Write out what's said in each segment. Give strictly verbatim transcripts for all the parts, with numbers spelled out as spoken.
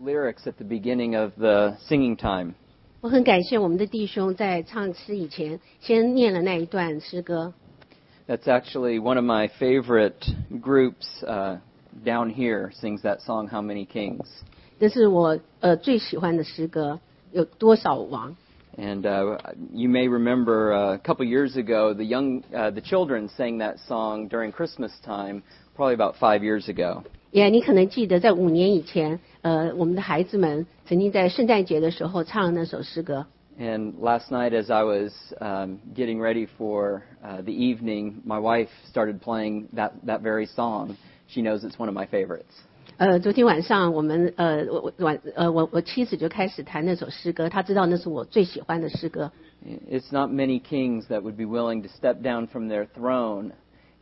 lyrics at the beginning of the singing time. 我很感谢我们的弟兄在唱诗以前先念了那一段诗歌。 That's actually one of my favorite groups uh, down here sings that song, How Many Kings? 这是我呃最喜欢的诗歌，有多少王？ And uh, you may remember uh, a couple years ago, the young, uh, the children sang that song during Christmas time, probably about five years ago. 也、yeah, 你可能记得，在五年以前，呃，我们的孩子们曾经在圣诞节的时候唱了那首诗歌。 And last night, as I was um, getting ready for uh, the evening, my wife started playing that that very song. She knows it's one of my favorites. 呃，昨天晚上我们呃我晚呃我我妻子就开始弹那首诗歌，她知道那是我最喜欢的诗歌。 It's not many kings that would be willing to step down from their throne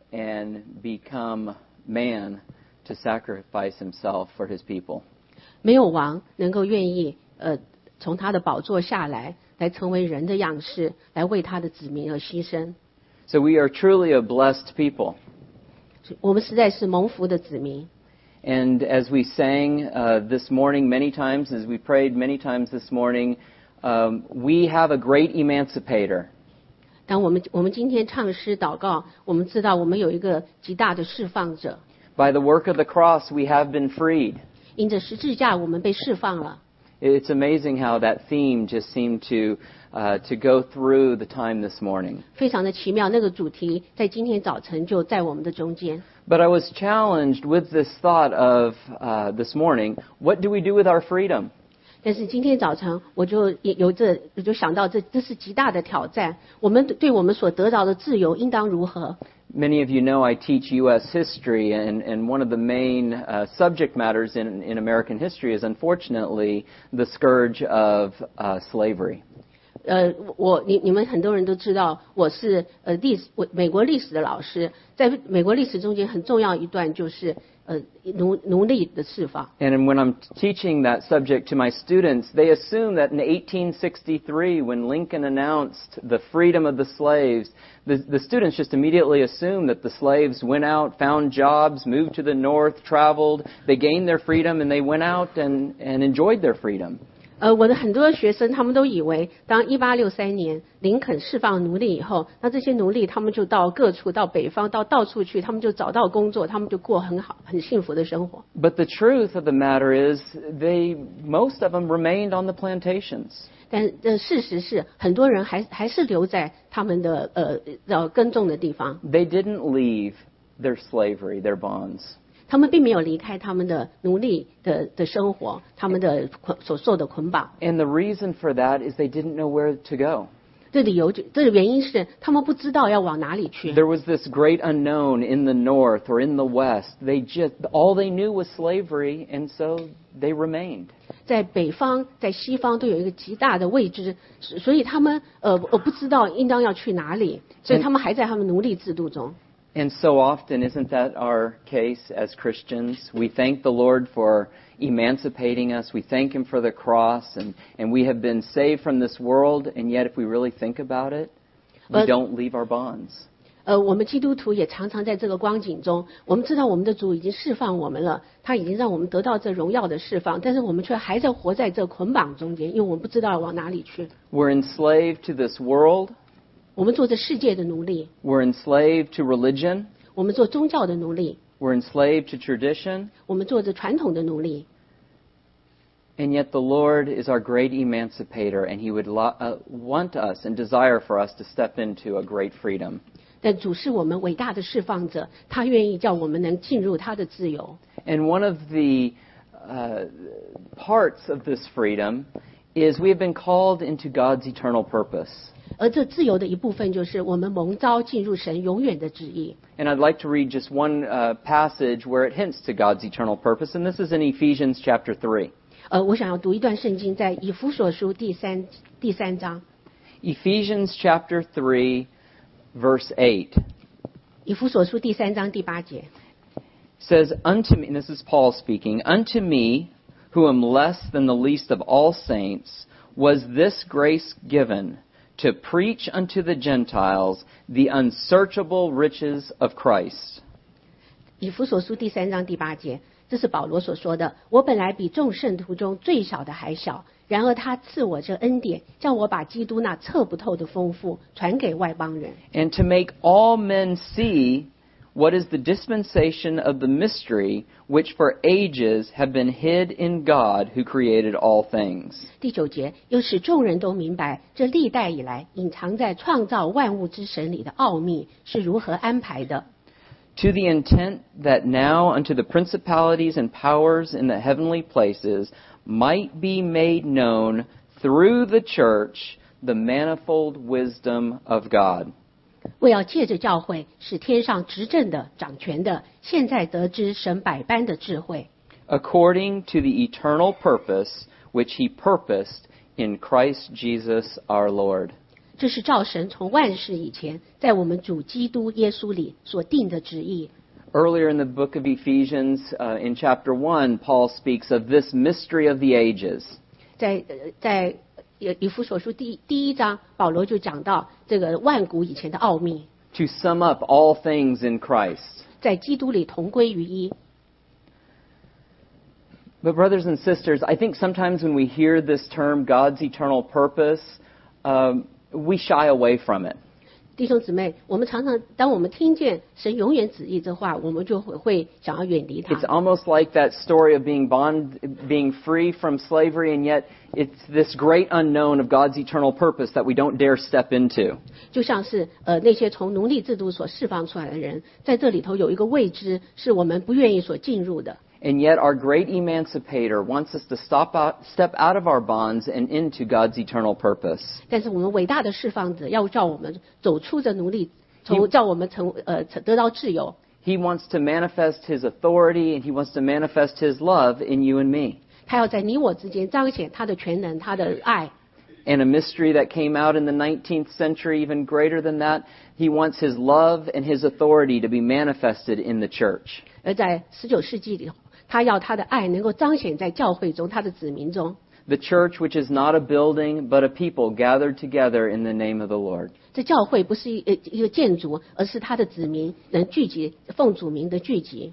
and become man to sacrifice himself for his people. 没有王能够愿意呃从他的宝座下来，来成为人的样式，来为他的子民而牺牲。 So we are truly a blessed people. 我们实在是蒙福的子民。 And as we sang uh, this morning many times, as we prayed many times this morning, um, we have a great emancipator. 当我们我们今天唱诗祷告，我们知道我们有一个极大的释放者。 By the work of the cross, we have been freed. 因着十字架，我们被释放了。 It's amazing how that theme just seemed to uh, to go through the time this morning. 非常的奇妙，那个主题在今天早晨就在我们的中间。 But I was challenged with this thought of uh, this morning, what do we do with our freedom? 但是今天早晨我就有这，我就想到这这是极大的挑战。我们对我们所得到的自由应当如何？ Many of you know I teach U S history, and, and one of the main uh, subject matters in, in American history is unfortunately the scourge of uh, slavery. 呃，我你你们很多人都知道，我是呃历史我美国历史的老师，在美国历史中间很重要一段就是呃奴奴隶的释放。 And when I'm teaching that subject to my students, they assume that in eighteen sixty-three, when Lincoln announced the freedom of the slaves, the, the students just immediately assume that the slaves went out, found jobs, moved to the north, traveled, they gained their freedom, and they went out and, and enjoyed their freedom. 呃，我的很多学生他们都以为，当一八六三年林肯释放奴隶以后，那这些奴隶他们就到各处，到北方，到到处去，他们就找到工作，他们就过很好、很幸福的生活。 But the truth of the matter is, they most of them remained on the plantations. 但呃，事实是，很多人还还是留在他们的呃呃耕种的地方。 They didn't leave their slavery, their bonds. 他们并没有离开他们的奴隶的的生活，他们的所受的捆绑。 And the reason for that is they didn't know where to go. 这理由就，这个原因是他们不知道要往哪里去。 There was this great unknown in the north or in the west. They just all they knew was slavery, and so they remained. 在北方，在西方都有一个极大的未知，所以他们呃呃不知道应当要去哪里，所以他们还在他们奴隶制度中。 And so often, isn't that our case as Christians? We thank the Lord for emancipating us. We thank Him for the cross, and, and we have been saved from this world, and yet if we really think about it, we don't leave our bonds. 呃，我们基督徒也常常在这个光景中，我们知道我们的主已经释放我们了，他已经让我们得到这荣耀的释放，但是我们却还在活在这捆绑中间，因为我们不知道往哪里去。 We're enslaved to this world. 我们做着世界的奴隶。 We're enslaved to religion. 我们做宗教的奴隶。 We're enslaved to tradition. 我们做着传统的奴隶。 And yet the Lord is our great emancipator, and He would lo- uh, want us and desire for us to step into a great freedom. 但主是我们伟大的释放者，他愿意叫我们能进入他的自由。 And one of the uh, parts of this freedom is we have been called into God's eternal purpose. 而这自由的一部分就是我们蒙召进入神永远的旨意。 And I'd like to read just one uh, passage where it hints to God's eternal purpose, and this is in Ephesians chapter three. 呃，我想要读一段圣经，在以弗所书第三第三章。 Ephesians chapter three, verse eight. 以弗所书第三章第八节 says, "Unto me," and this is Paul speaking, "Unto me, who am less than the least of all saints, was this grace given, to preach unto the Gentiles the unsearchable riches of Christ." 以弗所书第三章第八节， 这是保罗所说的，我本来比众圣徒中最小的还小，然而他赐我这恩典，叫我把基督那测不透的丰富传给外邦人。 And to make all men see what is the dispensation of the mystery which for ages have been hid in God who created all things. 第九节，又使众人都明白，这历代以来隐藏在创造万物之神里的奥秘是如何安排的。 To the intent that now unto the principalities and powers in the heavenly places might be made known through the church the manifold wisdom of God. 为要借着教会，使天上执政的、掌权的，现在得知神百般的智慧。 According to the eternal purpose which he purposed in Christ Jesus our Lord. 这是照神从万世以前，在我们主基督耶稣里所定的旨意。 Earlier in the book of Ephesians, uh, in chapter one, Paul speaks of this mystery of the ages. 在在以弗所书第第一章，保罗就讲到这个万古以前的奥秘。 To sum up all things in Christ. 在基督里同归于一。 But brothers and sisters, I think sometimes when we hear this term, God's eternal purpose, um, we shy away from it. 弟兄姊妹，我们常常当我们听见神永远旨意这话，我们就会会想要远离它。 It's almost like that story of being bond, being free from slavery, and yet it's this great unknown of God's eternal purpose that we don't dare step into. 就像是呃那些从奴隶制度所释放出来的人，在这里头有一个未知，是我们不愿意所进入的。 And yet our great emancipator wants us to stop out, step out of our bonds and into God's eternal purpose. 但是我们伟大的释放者要叫我们走出这奴隶，从叫我们成呃得到自由。 He wants to manifest his authority and he wants to manifest his love in you and me. 他要在你我之间彰显他的全能，他的爱。 And a mystery that came out in the nineteenth century, even greater than that, he wants his love and his authority to be manifested in the church. 而在十九世纪里，他要他的爱能够彰显在教会中，他的子民中。 The church, which is not a building, but a people gathered together in the name of the Lord. 这教会不是一一个建筑，而是他的子民能聚集，奉主名的聚集。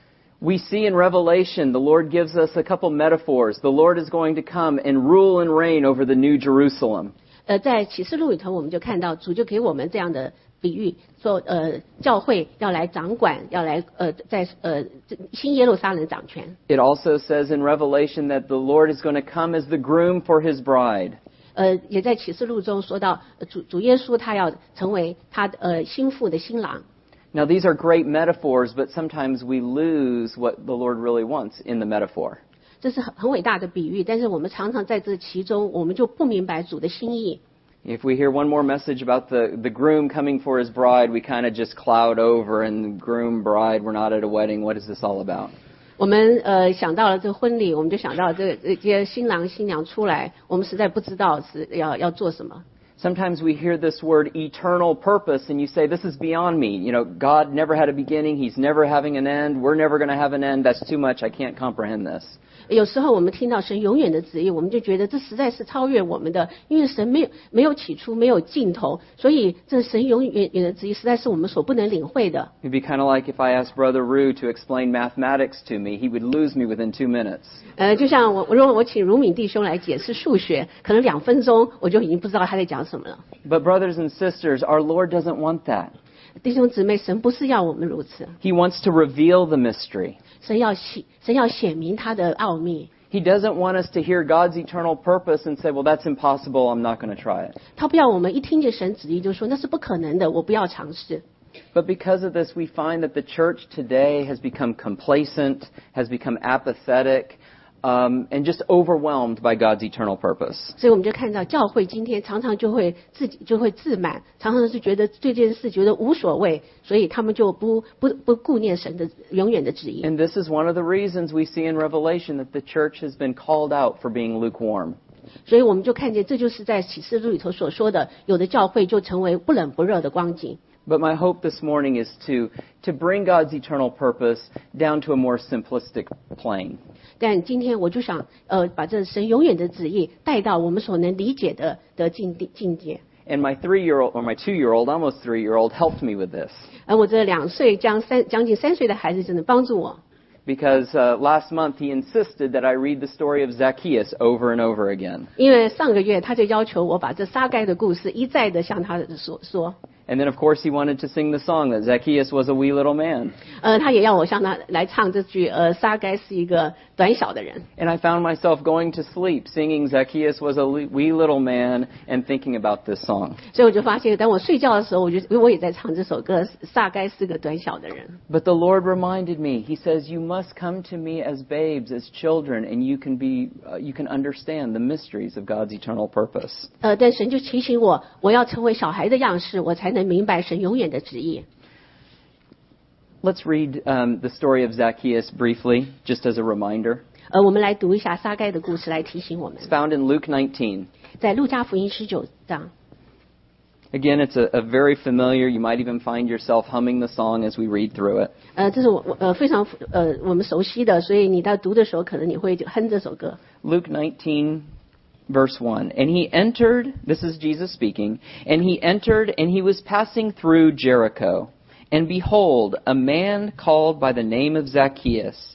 We see in Revelation, the Lord gives us a couple metaphors. The Lord is going to come and rule and reign over the New Jerusalem. 呃，在启示录里头，我们就看到主就给我们这样的比喻，说呃，教会要来掌管，要来呃，在呃新耶路撒冷掌权。 It also says in Revelation that the Lord is going to come as the groom for his bride. 呃，也在启示录中说到，呃主主耶稣他要成为他呃心腹的新郎。 Now, these are great metaphors, but sometimes we lose what the Lord really wants in the metaphor. 这是很很伟大的比喻，但是我们常常在这其中，我们就不明白主的心意。 If we hear one more message about the, the groom coming for his bride, we kind of just cloud over and groom, bride, we're not at a wedding. What is this all about? 我们呃想到了这个婚礼，我们就想到这这些新郎新娘出来，我们实在不知道是要要做什么。 Sometimes we hear this word eternal purpose and you say, this is beyond me. You know, God never had a beginning. He's never having an end. We're never going to have an end. That's too much. I can't comprehend this. 有时候我们听到神永远的旨意，我们就觉得这实在是超越我们的，因为神没有没有起初，没有尽头，所以这神永远远的旨意实在是我们所不能领会的。 It'd be kind of like if I asked Brother Rue to explain mathematics to me, he would lose me within two minutes. 呃，就像我如果我请如敏弟兄来解释数学，可能两分钟我就已经不知道他在讲什么了。 But brothers and sisters, our Lord doesn't want that. 弟兄姊妹，神不是要我们如此， He wants to reveal the mystery. 神要显神要显明他的奥秘。 He doesn't want us to hear God's eternal purpose and say, well, that's impossible. I'm not going to try it. 他不要我们一听见神旨意就说那是不可能的，我不要尝试。 But because of this, we find that the church today has become complacent, has become apathetic, um, and just overwhelmed by God's eternal purpose. 所以我们就看到教会今天常常就会自己就会自满，常常是觉得这件事觉得无所谓，所以他们就不不不顾念神的永远的旨意。 And this is one of the reasons we see in Revelation that the church has been called out for being lukewarm. 所以我们就看见这就是在启示录里头所说的，有的教会就成为不冷不热的光景。 But my hope this morning is to, to bring God's eternal purpose down to a more simplistic plane. 但今天我就想，呃，把这神永远的旨意带到我们所能理解的的境地境界。 And my three-year-old, or my two-year-old, almost three-year-old, helped me with this. 而我这两岁将三将近三岁的孩子真的帮助我。 because uh, last month he insisted that I read the story of Zacchaeus over and over again. 因为上个月他就要求我把这撒该的故事一再的向他说说。 And then, of course, he wanted to sing the song that Zacchaeus was a wee little man. 呃，他也要我向他来唱这句，呃，撒该是一个短小的人。 And I found myself going to sleep singing Zacchaeus was a wee little man and thinking about this song. 所以我就发现，当我睡觉的时候，我就我也在唱这首歌，撒该是个短小的人。 But the Lord reminded me. He says, "You must come to me as babes, as children, and you can be, uh, you can understand the mysteries of God's eternal purpose." 呃，但神就提醒我，我要成为小孩的样式，我才能明白神永远的旨意。 Let's read um, the story of Zacchaeus briefly, just as a reminder. 呃，我们来读一下撒该的故事，来提醒我们。 It's found in Luke nineteen. 在路加福音十九章。 Again, it's a, a very familiar. You might even find yourself humming the song as we read through it. 呃，这是我呃非常呃我们熟悉的，所以你在读的时候，可能你会哼这首歌。 Luke nineteen. Verse one, and he entered, this is Jesus speaking, and he entered and he was passing through Jericho. And behold, a man called by the name of Zacchaeus.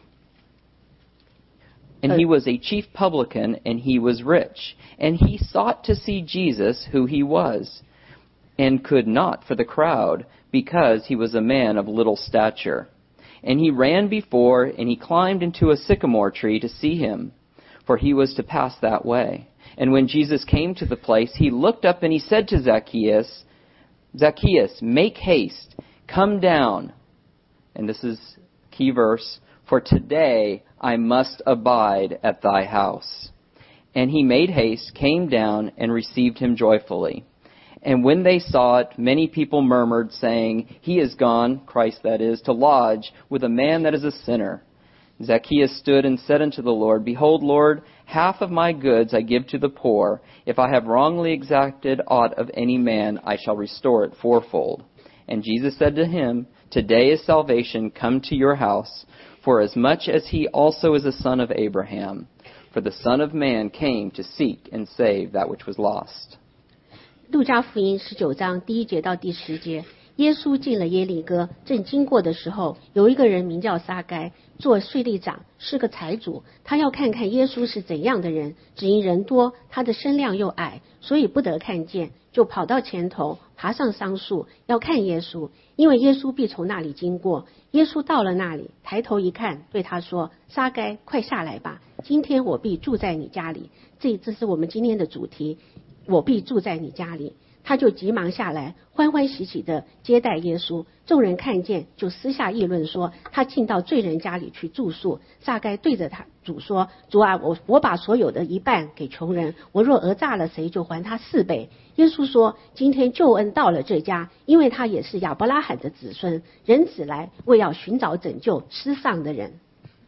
And he was a chief publican, and he was rich. And he sought to see Jesus, who he was, and could not for the crowd, because he was a man of little stature. And he ran before, and he climbed into a sycamore tree to see him, for he was to pass that way. And when Jesus came to the place, he looked up and he said to Zacchaeus, Zacchaeus, make haste, come down. And this is key verse, for today I must abide at thy house. And he made haste, came down, and received him joyfully. And when they saw it, many people murmured, saying, he is gone, Christ that is, to lodge with a man that is a sinner. Zacchaeus stood and said unto the Lord, behold, Lord, half of my goods I give to the poor. If I have wrongly exacted aught of any man, I shall restore it fourfold. And Jesus said to him, today is salvation come to your house, for as much as he also is a son of Abraham. For the Son of Man came to seek and save that which was lost. 路加福音十九章第一节到第十节，耶稣进了耶利哥，正经过的时候，有一个人名叫撒该，做税吏长，是个财主。他要看看耶稣是怎样的人，只因人多，他的身量又矮，所以不得看见，就跑到前头，爬上桑树，要看耶稣，因为耶稣必从那里经过。耶稣到了那里，抬头一看，对他说：撒该，快下来吧，今天我必住在你家里。这这是我们今天的主题，我必住在你家里。他就急忙下来，欢欢喜喜地接待耶稣。众人看见，就私下议论说，他进到罪人家里去住宿。撒该对着他主说：主啊，我我把所有的一半给穷人，我若讹诈了谁，就还他四倍。耶稣说：今天救恩到了这家，因为他也是亚伯拉罕的子孙。人子来，为要寻找拯救失丧的人。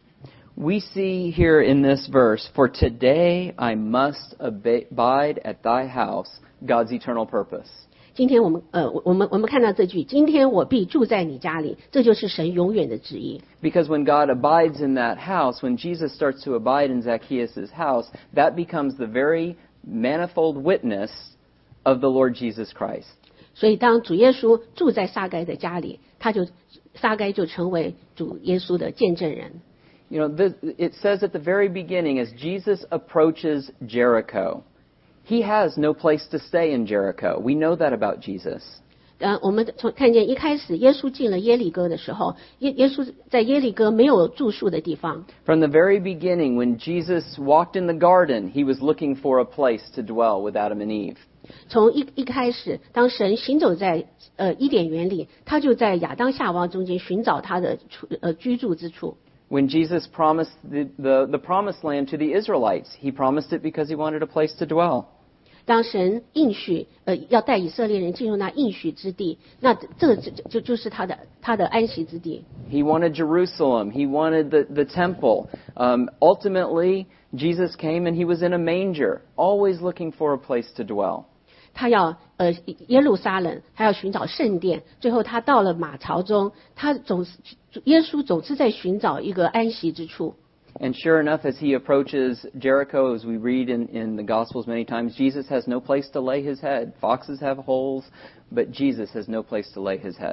We see here in this verse, for today I must abide at thy house, God's eternal purpose. 今天我们呃我们我们看到这句，今天我必住在你家里，这就是神永远的旨意。 Because when God abides in that house, when Jesus starts to abide in Zacchaeus' house, that becomes the very manifold witness of the Lord Jesus Christ. 所以当主耶稣住在撒该的家里，他就撒该就成为主耶稣的见证人。 You know, this, it says at the very beginning, as Jesus approaches Jericho, he has no place to stay in Jericho. We know that about Jesus. 呃，我们从看见一开始耶稣进了耶利哥的时候，耶耶稣在耶利哥没有住宿的地方。 From the very beginning, when Jesus walked in the garden, he was looking for a place to dwell with Adam and Eve. 从一一开始，当神行走在呃伊甸园里，他就在亚当夏娃中间寻找他的处呃居住之处。 When Jesus promised the, the, the promised land to the Israelites, he promised it because he wanted a place to dwell. 当神应许呃要带以色列人进入那应许之地，那这个就就就是他的他的安息之地。 He wanted Jerusalem. He wanted the, the temple. Um, ultimately, Jesus came and he was in a manger, always looking for a place to dwell. 他要呃耶路撒冷，他要寻找圣殿，最后他到了马槽中，他总是耶稣总是在寻找一个安息之处。 And sure enough, as he approaches Jericho, as we read in, in the Gospels many times, Jesus has no place to lay his head. Foxes have holes, but Jesus has no place to lay his head.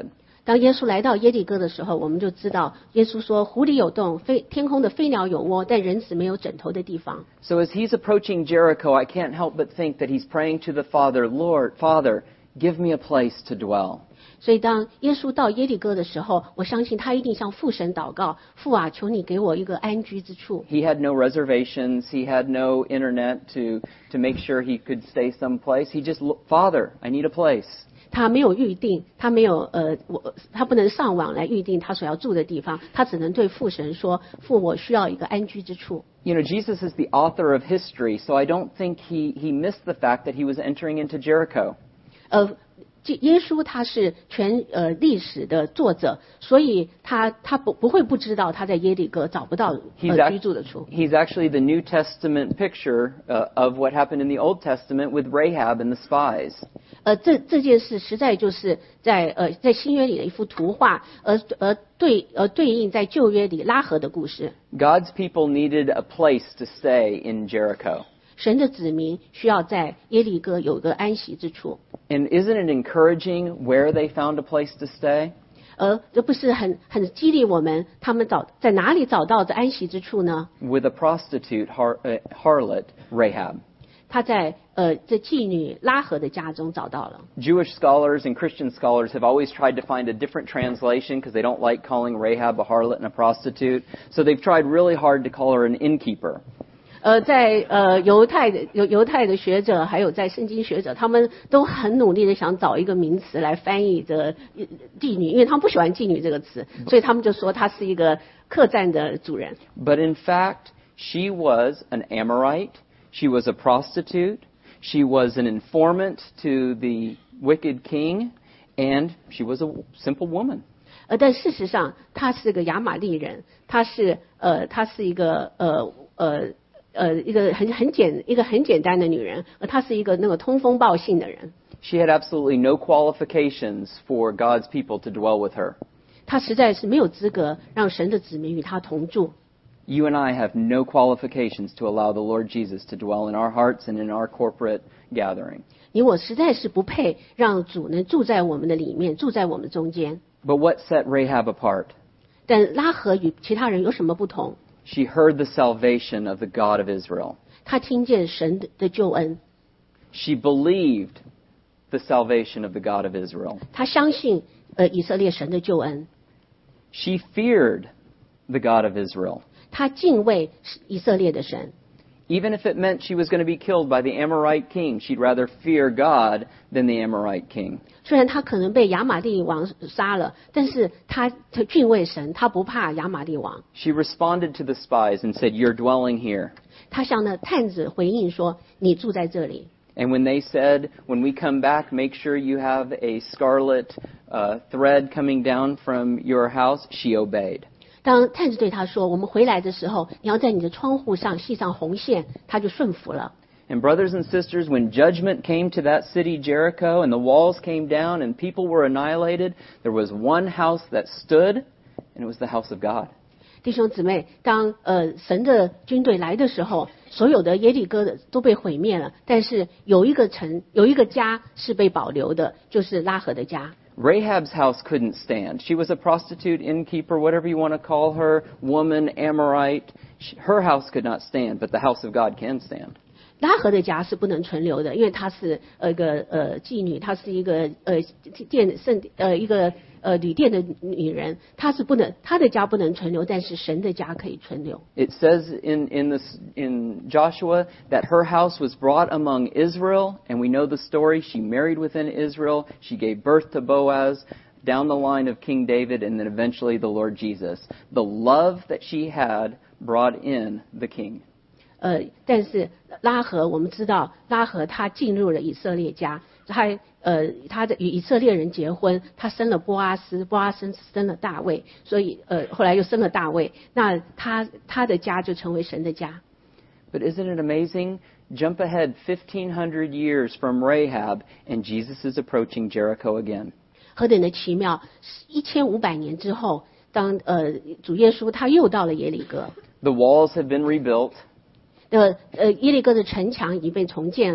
当耶稣来到耶利哥的时候，我们就知道耶稣说湖里有洞，飞天空的飞鸟有窝，但人子没有枕头的地方。 So as he's approaching Jericho, I can't help but think that he's praying to the Father, Lord, Father, give me a place to dwell. 所以当耶稣到耶利哥的时候，我相信他一定向父神祷告，父啊，求你给我一个安居之处。 He had no reservations. He had no internet to, to make sure he could stay someplace. He just, Father, I need a place. 他没有预定，他没有呃，我他不能上网来预定他所要住的地方，他只能对父神说：“父，我需要一个安居之处。” You know, Jesus is the author of history, so I don't think he, he missed the fact that he was entering into Jericho. 呃，耶稣他是全呃历史的作者，所以他他不不会不知道他在耶利哥找不到呃居住的处。 He's actually the New Testament picture uh, of what happened in the Old Testament with Rahab and the spies. 呃，这这件事实在就是在呃在新约里的一幅图画，而而对呃对应在旧约里拉合的故事。 God's people needed a place to stay in Jericho. 神的子民需要在耶利哥有个安息之处。 And isn't it encouraging where they found a place to stay? 而这不是很很激励我们，他们找在哪里找到这安息之处呢？ With a prostitute har, uh, harlot, Rahab. 他在呃这妓女拉合的家中找到了。 Jewish scholars and Christian scholars have always tried to find a different translation because they don't like calling Rahab a harlot and a prostitute. So they've tried really hard to call her an innkeeper. 呃，在呃犹太的犹犹太的学者，还有在圣经学者，他们都很努力的想找一个名词来翻译这妓女，因为他们不喜欢妓女这个词，所以他们就说她是一个客栈的主人。 But in fact, she was an Amorite. She was a prostitute. She was an informant to the wicked king. And she was a simple woman. 呃，但事实上，她是个亚玛利人，她是呃，她是一个呃呃呃一个很很简一个很简单的女人，而她是一个那个通风报信的人。 She had absolutely no qualifications for God's people to dwell with her. 她实在是没有资格让神的子民与她同住。 You and I have no qualifications to allow the Lord Jesus to dwell in our hearts and in our corporate gathering. 你我实在是不配让主能住在我们的里面，住在我们中间。 But what set Rahab apart? 但拉合与其他人有什么不同？ She heard the salvation of the God of Israel. 她听见神的救恩， She believed the salvation of the God of Israel. 她相信呃以色列神的救恩， She feared the God of Israel. 她敬畏以色列的神。 Even if it meant she was going to be killed by the Amorite king, she'd rather fear God than the Amorite king. 虽然她可能被亚玛利王杀了，但是她她敬畏神，她不怕亚玛利王。 She responded to the spies and said, "You're dwelling here." 她向那探子回应说：“你住在这里。” And when they said, "When we come back, make sure you have a scarlet uh, thread coming down from your house," she obeyed. 当探子对他说：“我们回来的时候，你要在你的窗户上系上红线。”他就顺服了。 And brothers and sisters, when judgment came to that city Jericho and the walls came down and people were annihilated, there was one house that stood, and it was the house of God. 弟兄姊妹，当呃神的军队来的时候，所有的耶利哥的都被毁灭了，但是有一个城，有一个家是被保留的，就是拉合的家。 Rahab's house couldn't stand. She was a prostitute, innkeeper, whatever you want to call her, woman, Amorite. She, her house could not stand, but the house of God can stand. 拉合的家是不能存留的，因为她是呃一个呃妓女，她是一个呃店圣呃一个呃旅店的女人，她是不能她的家不能存留，但是神的家可以存留。 It says in, in, this, in Joshua that her house was brought among Israel, and we know the story. She married within Israel. She gave birth to Boaz down the line of King David, and then eventually the Lord Jesus. The love that she had brought in the king. 呃，但是拉合我们知道，拉合他进入了以色列家，他呃他的与以色列人结婚，他生了波阿斯，波阿斯生了大卫，所以呃后来又生了大卫，那他他的家就成为神的家。 But isn't it amazing? Jump ahead fifteen hundred years from Rahab, and Jesus is approaching Jericho again. 何等的奇妙！一千五百年之后，当呃主耶稣他又到了耶利哥， The walls have been rebuilt. 呃呃耶利哥的城墙已经被重建了。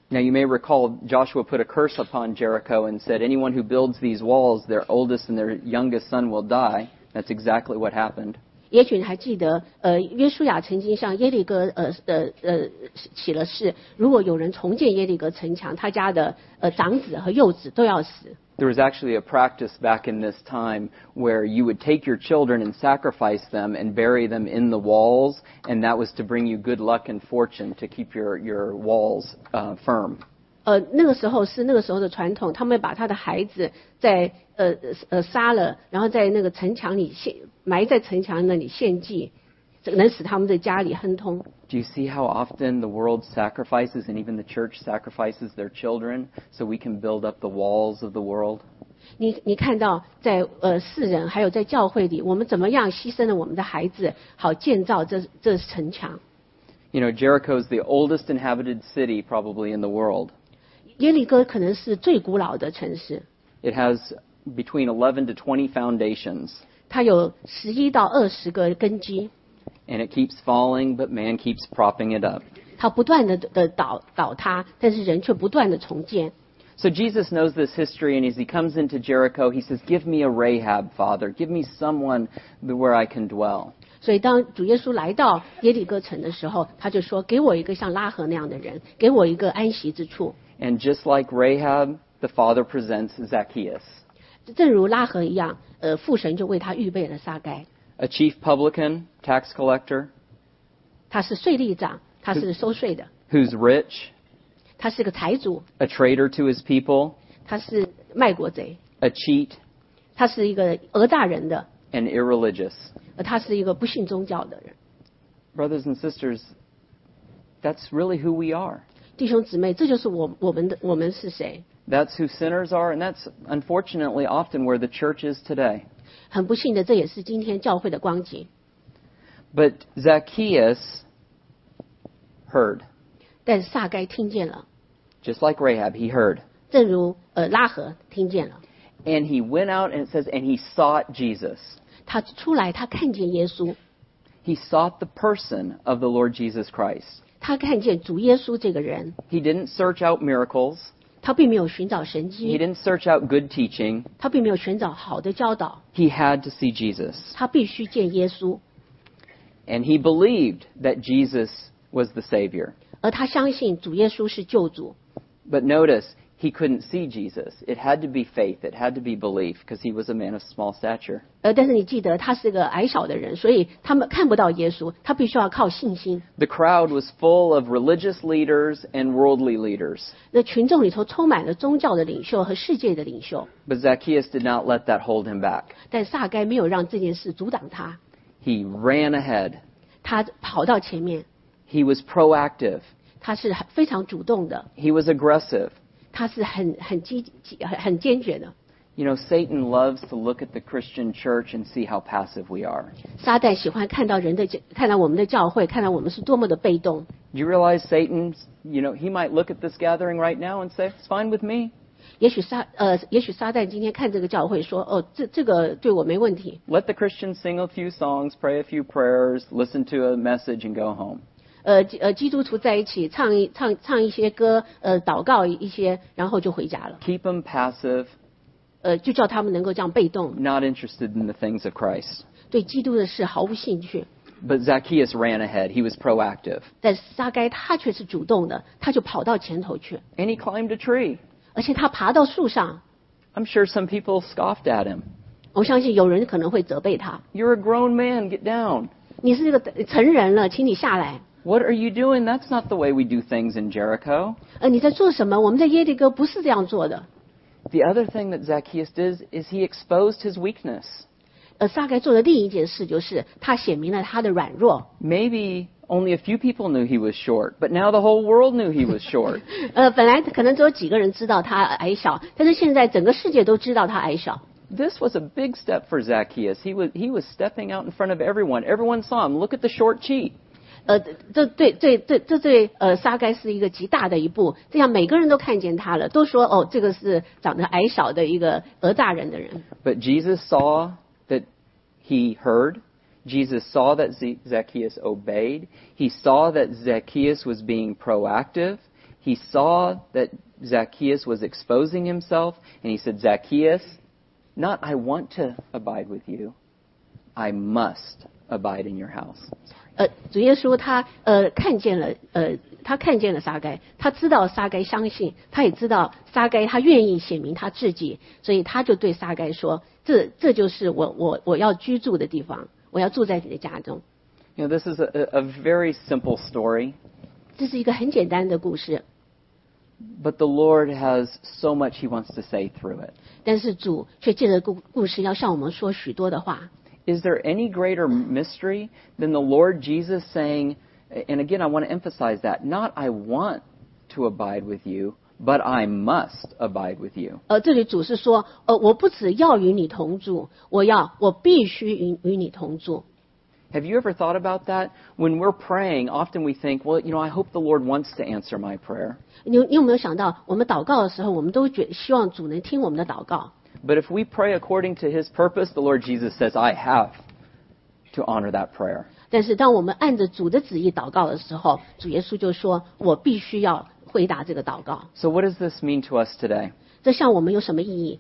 Now you may recall Joshua put a curse upon Jericho and said, anyone who builds these walls, their oldest and their youngest son will die. That's exactly what happened. 也许你还记得，呃，约书亚曾经向耶利哥，呃呃呃起了誓，如果有人重建耶利哥城墙，他家的呃长子和幼子都要死。 There was actually a practice back in this time where you would take your children and sacrifice them and bury them in the walls, and that was to bring you good luck and fortune to keep your, your walls uh, firm. 呃，那个时候是那个时候的传统，他们把他的孩子在呃呃杀了，然后在那个城墙里献埋在城墙那里献祭，这个能使他们的家里亨通。 Do you see how often the world sacrifices and even the church sacrifices their children so we can build up the walls of the world? 你你看到在呃世人还有在教会里，我们怎么样牺牲了我们的孩子，好建造这这城墙。 You know, Jericho is the oldest inhabited city probably in the world. 耶利哥可能是最古老的城市。 It has between eleven to twenty foundations. 它有十一到二十个根基。 And it keeps falling, but man keeps propping it up. 它不断的的倒倒塌，但是人却不断的重建。 So Jesus knows this history, and as he comes into Jericho, he says, "Give me a Rahab, Father. Give me someone where I can dwell." 所以当主耶稣来到耶利哥城的时候，他就说：“给我一个像拉合那样的人，给我一个安息之处。” And just like Rahab, the Father presents Zacchaeus. 正如拉合一样，呃，父神就为他预备了撒该。 A chief publican, tax collector. 他是税吏长，他是收税的。 Who's rich. 他是个财主。 A traitor to his people. 他是卖国贼。 A cheat. 他是一个讹诈人的。 And irreligious. 而他是一个不信宗教的人。 Brothers and sisters, that's really who we are. 弟兄姊妹，这就是我我们的我们是谁。 That's who sinners are, and that's unfortunately often where the church is today. 很不幸的，这也是今天教会的光景。 But Zacchaeus heard. 但撒该听见了。 Just like Rahab, he heard. 正如呃拉合听见了。 And he went out, and it says, and he sought Jesus. 他出来，他看见耶稣。 He sought the person of the Lord Jesus Christ. 他看见主耶稣这个人。 He didn't search out miracles. 他并没有寻找神迹。 He didn't search out good teaching. 他并没有寻找好的教导。 He had to see Jesus. 他必须见耶稣。 And he believed that Jesus was the Savior. 而他相信主耶稣是救主。 But notice, he couldn't see Jesus. It had to be faith. It had to be belief, because he was a man of small stature. 呃，但是你记得他是个矮小的人，所以他们看不到耶稣，他必须要靠信心。 The crowd was full of religious leaders and worldly leaders. 那群众里头充满了宗教的领袖和世界的领袖。 But Zacchaeus did not let that hold him back. 但撒该没有让这件事阻挡他。 He ran ahead. 他跑到前面。 He was proactive. 他是非常主动的。 He was aggressive. 他是很很积极、很很坚决的。 You know, Satan loves to look at the Christian church and see how passive we are. 撒旦喜欢看到人的看到我们的教会，看到我们是多么的被动。 Do you realize Satan, you know, he might look at this gathering right now and say, "It's fine with me." 也许撒呃，也许撒旦今天看这个教会说，哦，这这个对我没问题。 Let the Christians sing a few songs, pray a few prayers, listen to a message, and go home. 呃呃，基督徒在一起唱一唱唱一些歌，呃，祷告一些，然后就回家了。 Keep them passive. 呃，就叫他们能够这样被动。 Not interested in the things of Christ. 对基督的事毫无兴趣。 But Zacchaeus ran ahead. He was proactive. 但撒该他却是主动的，他就跑到前头去。 And he climbed a tree. 而且他爬到树上。 I'm sure some people scoffed at him. 我相信有人可能会责备他。 You're a grown man. Get down. 你是个成人了，请你下来。 What are you doing? That's not the way we do things in Jericho. 呃，你在做什么？我们在耶利哥不是这样做的。 The other thing that Zacchaeus did is he exposed his weakness. 呃，撒该做的另一件事就是他显明了他的软弱。 Maybe only a few people knew he was short, but now the whole world knew he was short. 呃，本来可能只有几个人知道他矮小，但是现在整个世界都知道他矮小。 This was a big step for Zacchaeus. He was he was stepping out in front of everyone. Everyone saw him. Look at the short cheat. 呃，这对对对，这对呃撒该是一个极大的一步，这样每个人都看见他了，都说哦，这个是长得矮小的一个讹诈人的人。 But Jesus saw that he heard. Jesus saw that Zacchaeus obeyed. He saw that Zacchaeus was being proactive, he saw that Zacchaeus was exposing himself, and he said, Zacchaeus, not I want to abide with you, I must abide in your house. 呃，主耶稣他呃看见了呃他看见了撒该，他知道撒该相信，他也知道撒该他愿意显明他自己，所以他就对撒该说，这这就是我我我要居住的地方，我要住在你的家中。 You know, this is a, a very simple story. 这是一个很简单的故事。 But the Lord has so much He wants to say through it. 但是主却借着故故事要向我们说许多的话。 Is there any greater mystery than the Lord Jesus saying, and again I want to emphasize that, not I want to abide with you, but I must abide with you. 呃，这里主是说，呃，我不只要与你同住，我要我必须与与你同住。 Have you ever thought about that? When we're praying, often we think, well, you know, I hope the Lord wants to answer my prayer. 你你有没有想到，我们祷告的时候，我们都觉希望主能听我们的祷告。 But if we pray according to His purpose, the Lord Jesus says, I have to honor that prayer. 但是当我们按着主的旨意祷告的时候，主耶稣就说，我必须要回答这个祷告。 So what does this mean to us today? 这向我们有什么意义？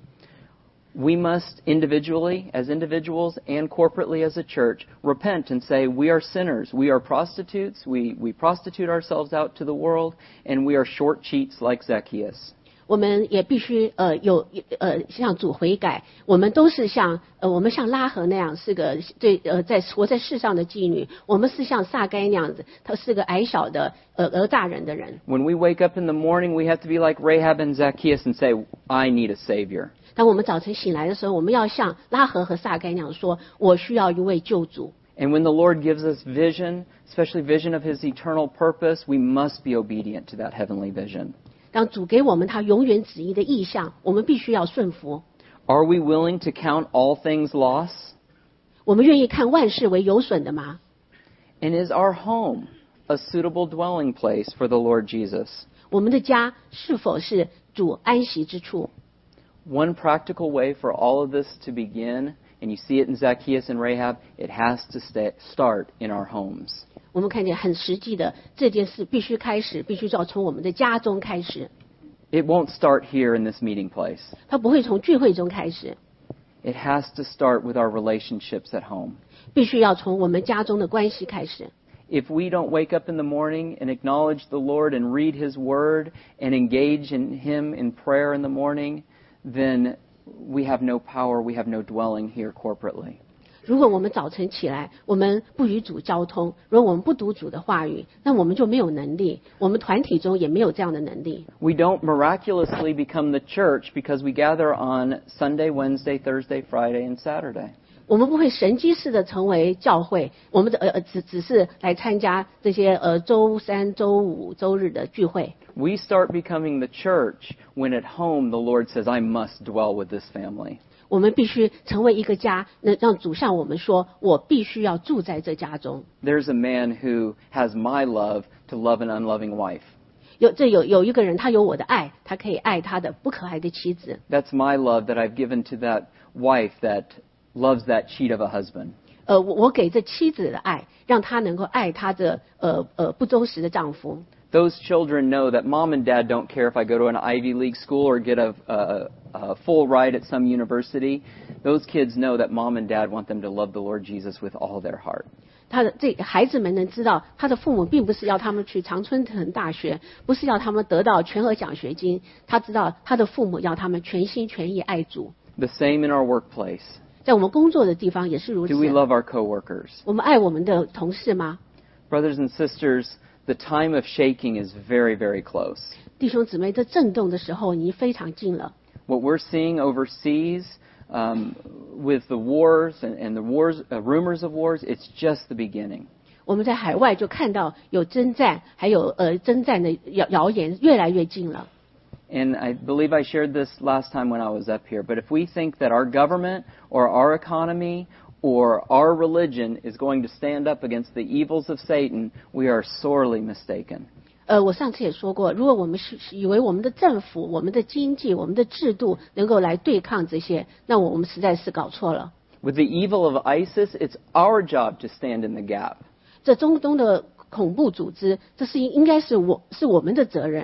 We must individually, as individuals, and corporately as a church, repent and say, we are sinners, we are prostitutes, we, we prostitute ourselves out to the world, and we are short cheats like Zacchaeus. 我们也必须呃有呃向主悔改，我们都是像呃我们像拉合那样是个对呃在活在世上的妓女，我们是像撒该那样子，他是个矮小的呃讹诈人的人。 When we wake up in the morning, we have to be like Rahab and Zacchaeus and say, I need a Savior. 当我们早晨醒来的时候，我们要像拉合和撒该那样说，我需要一位救主。 And when the Lord gives us vision, especially vision of His eternal purpose, we must be obedient to that heavenly vision. 当主给我们他永远旨意的意向，我们必须要顺服。 Are we willing to count all things loss? 我们愿意看万事为有损的吗？ And is our home a suitable dwelling place for the Lord Jesus? 我们的家是否是主安息之处？ One practical way for all of this to begin, and you see it in Zacchaeus and Rahab, it has to stay, start in our homes. 我们看见很实际的这件事必须开始，必须要从我们的家中开始。 It won't start here in this meeting place. 它不会从聚会中开始， It has to start with our relationships at home. 必须要从我们家中的关系开始。 If we don't wake up in the morning and acknowledge the Lord and read His Word and engage in Him in prayer in the morning, then we have no power, we have no dwelling here corporately. 如果我们早晨起来，我们不与主交通，如果我们不读主的话语，那我们就没有能力，我们团体中也没有这样的能力。 We don't miraculously become the church because we gather on Sunday, Wednesday, Thursday, Friday, and Saturday. 我们不会神迹式的成为教会，我们的呃呃只只是来参加这些呃周三、周五、周日的聚会。 We start becoming the church when at home the Lord says, I must dwell with this family. 我们必须成为一个家，那让主向我们说，我必须要住在这家中。 There's a man who has my love to love an unloving wife. 有这有有一个人，他有我的爱，他可以爱他的不可爱的妻子。 That's my love that I've given to that wife that loves that cheat of a husband. 呃，我我给这妻子的爱，让她能够爱她的呃呃不忠实的丈夫。 Those children know that mom and dad don't care if I go to an Ivy League school or get a, a, a full ride at some university. Those kids know that mom and dad want them to love the Lord Jesus with all their heart. 他的这孩子们能知道，他的父母并不是要他们去常春藤大学，不是要他们得到全额奖学金。他知道他的父母要他们全心全意爱主。 The same in our workplace. 在我们工作的地方也是如此。 Do we love our coworkers? 我们爱我们的同事吗？ Brothers and sisters, the time of shaking is very, very close. 弟兄姊妹，这震动的时候已经非常近了。 What we're seeing overseas um, with the wars and, and the wars, uh, rumors of wars, it's just the beginning. 我们在海外就看到有征战，还有呃征战的谣谣言越来越近了。 And I believe I shared this last time when I was up here, but if we think that our government or our economy or our religion is going to stand up against the evils of Satan, we are sorely mistaken. 呃，我上次也说过，如果我们是以为我们的政府、我们的经济、我们的制度能够来对抗这些，那我们实在是搞错了。 With the evil of ISIS, it's our job to stand in the gap. 这中东的恐怖组织，这是应该是我是我们的责任。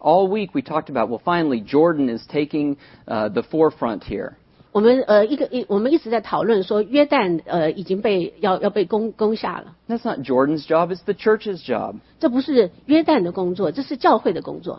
all week we talked about, well, finally, Jordan is taking uh, the forefront here. 我们呃一个一我们一直在讨论说约旦呃已经被要要被攻攻下了。 That's not Jordan's job, it's the church's job. 这不是约旦的工作，这是教会的工作。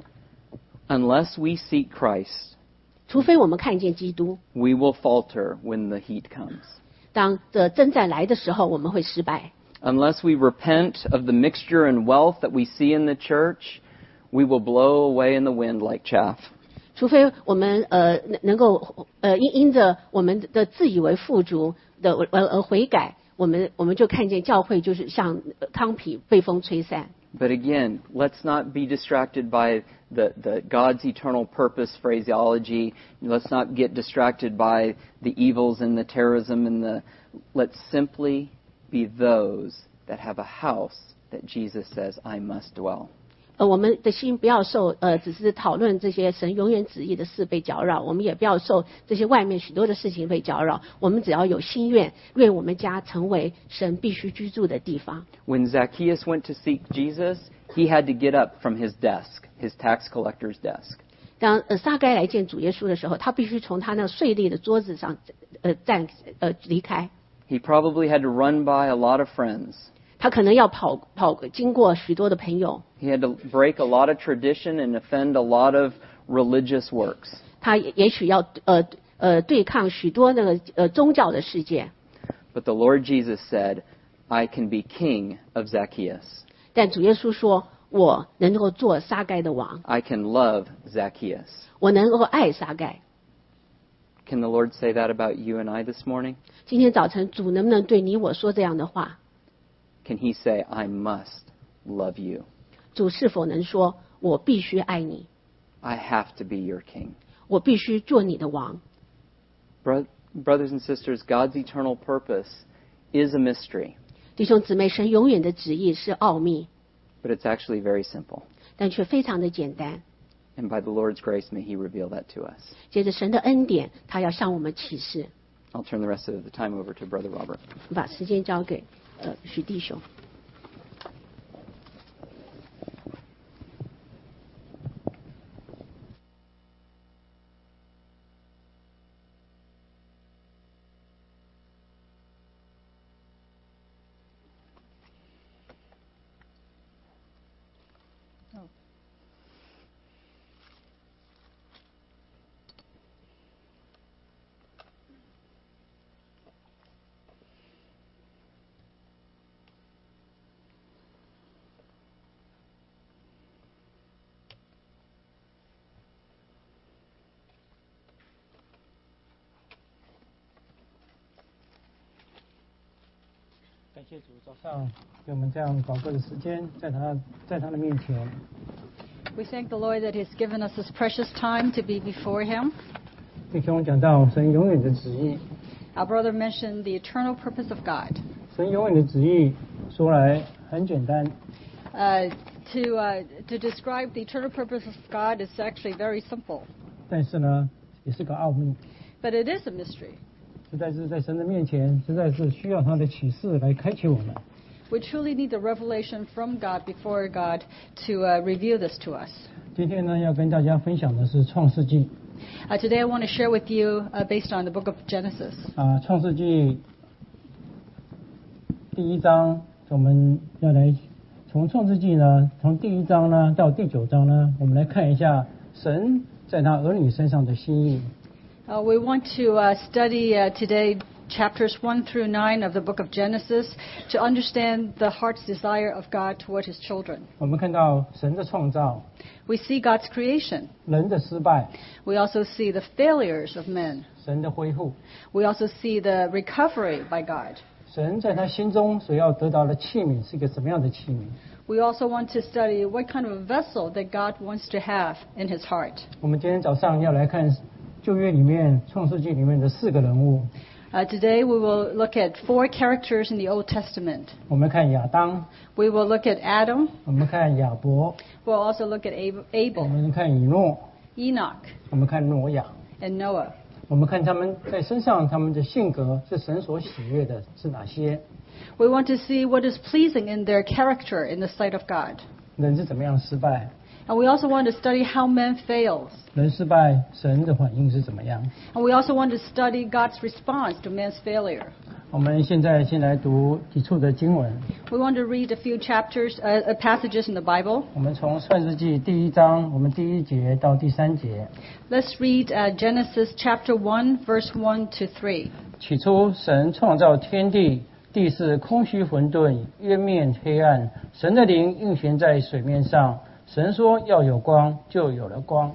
Unless we seek Christ, 除非我们看见基督， we will falter when the heat comes. 当这征战来的时候，我们会失败。 Unless we repent of the mixture and wealth that we see in the church, we will blow away in the wind like chaff. 除非我们呃能够呃因因着我们的自以为富足的而而悔改，我们我们就看见教会就是像糠皮被风吹散。 But again, let's not be distracted by the, the God's eternal purpose phraseology. Let's not get distracted by the evils and the terrorism and the... Let's simply be those that have a house that Jesus says, I must dwell. 呃，我们的心不要受呃，只是讨论这些神永远旨意的事被搅扰，我们也不要受这些外面许多的事情被搅扰。我们只要有心愿，愿我们家成为神必须居住的地方。 When Zacchaeus went to seek Jesus, he had to get up from his desk, his tax collector's desk. 当呃撒该来见主耶稣的时候，他必须从他那税吏的桌子上呃站呃离开。 He probably had to run by a lot of friends. 他可能要跑跑经过许多的朋友。 He had to break a lot of tradition and offend a lot of religious works. 他也许要呃呃对抗许多那个呃宗教的世界。 But the Lord Jesus said, I can be king of Zacchaeus. 但主耶稣说，我能够做撒该的王。 I can love Zacchaeus. 我能够爱撒该。 Can the Lord say that about you and I this morning? 今天早晨，主能不能对你我说这样的话？ Can he say, I must love you? 主是否能说，我必须爱你？ I have to be your king. 我必须做你的王。 Bro- brothers and sisters, God's eternal purpose is a mystery, 弟兄姊妹，神永远的旨意是奥秘， but it's actually very simple. 但却非常的简单。 And by the Lord's grace, may he reveal that to us. 借着神的恩典，他要向我们启示。 I'll turn the rest of the time over to Brother Robert. 把时间交给呃许弟兄。 感谢主，早上给我们这样宝贵的时间，在他在他的面前。 We thank the Lord that He's given us this precious time to be before Him. 弟兄讲到神永远的旨意， Our brother mentioned the eternal purpose of God. 神永远的旨意说来很简单， Uh, to uh, to describe the eternal purpose of God is actually very simple, 但是呢，也是个奥秘， but it is a mystery. 实在是在神的面前，实在是需要他的启示来开启我们。 We truly need the revelation from God before God to uh, reveal this to us. 今天呢，要跟大家分享的是创世纪 Uh, today I want to share with you uh, based on the book of Genesis. 啊，创世纪第一章，我们要来从创世纪呢，从第一章呢到第九章呢，我们来看一下神在他儿女身上的心意。 Uh, we want to uh, study uh, today chapters one through nine of the book of Genesis to understand the heart's desire of God toward His children. 我们看到神的创造， We see God's creation. 人的失败， We also see the failures of men. 神的恢复， We also see the recovery by God. 神在他心中所要得到的器皿是一个什么样的器皿？ We also want to study what kind of a vessel that God wants to have in His heart. 我们今天早上要来看旧约里面创世纪里面的四个人物。 Uh, today we will look at four characters in the Old Testament. 我们看亚当， We will look at Adam. 我们看亚伯， We'll also look at Ab- 我 Abel, 们看以诺， Enoch, 我们看挪亚， and Noah. 我们看他们在身上他们的性格是神所喜悦的是哪些？ We want to see what is pleasing in their character in the sight of God. 人是怎么样失败？ And we also want to study how man fails. 人失败，神的反应是怎么样？ And we also want to study God's response to man's failure. 我们现在先来读几处的经文。 We want to read a few chapters, uh, uh, passages in the Bible. 我们从创世纪第一章，我们第一节到第三节。 Let's read uh, Genesis chapter one, verse one to three. 起初，神创造天地，地是空虚混沌，渊面黑暗。神的灵运行在水面上。神说要有光，就有了光。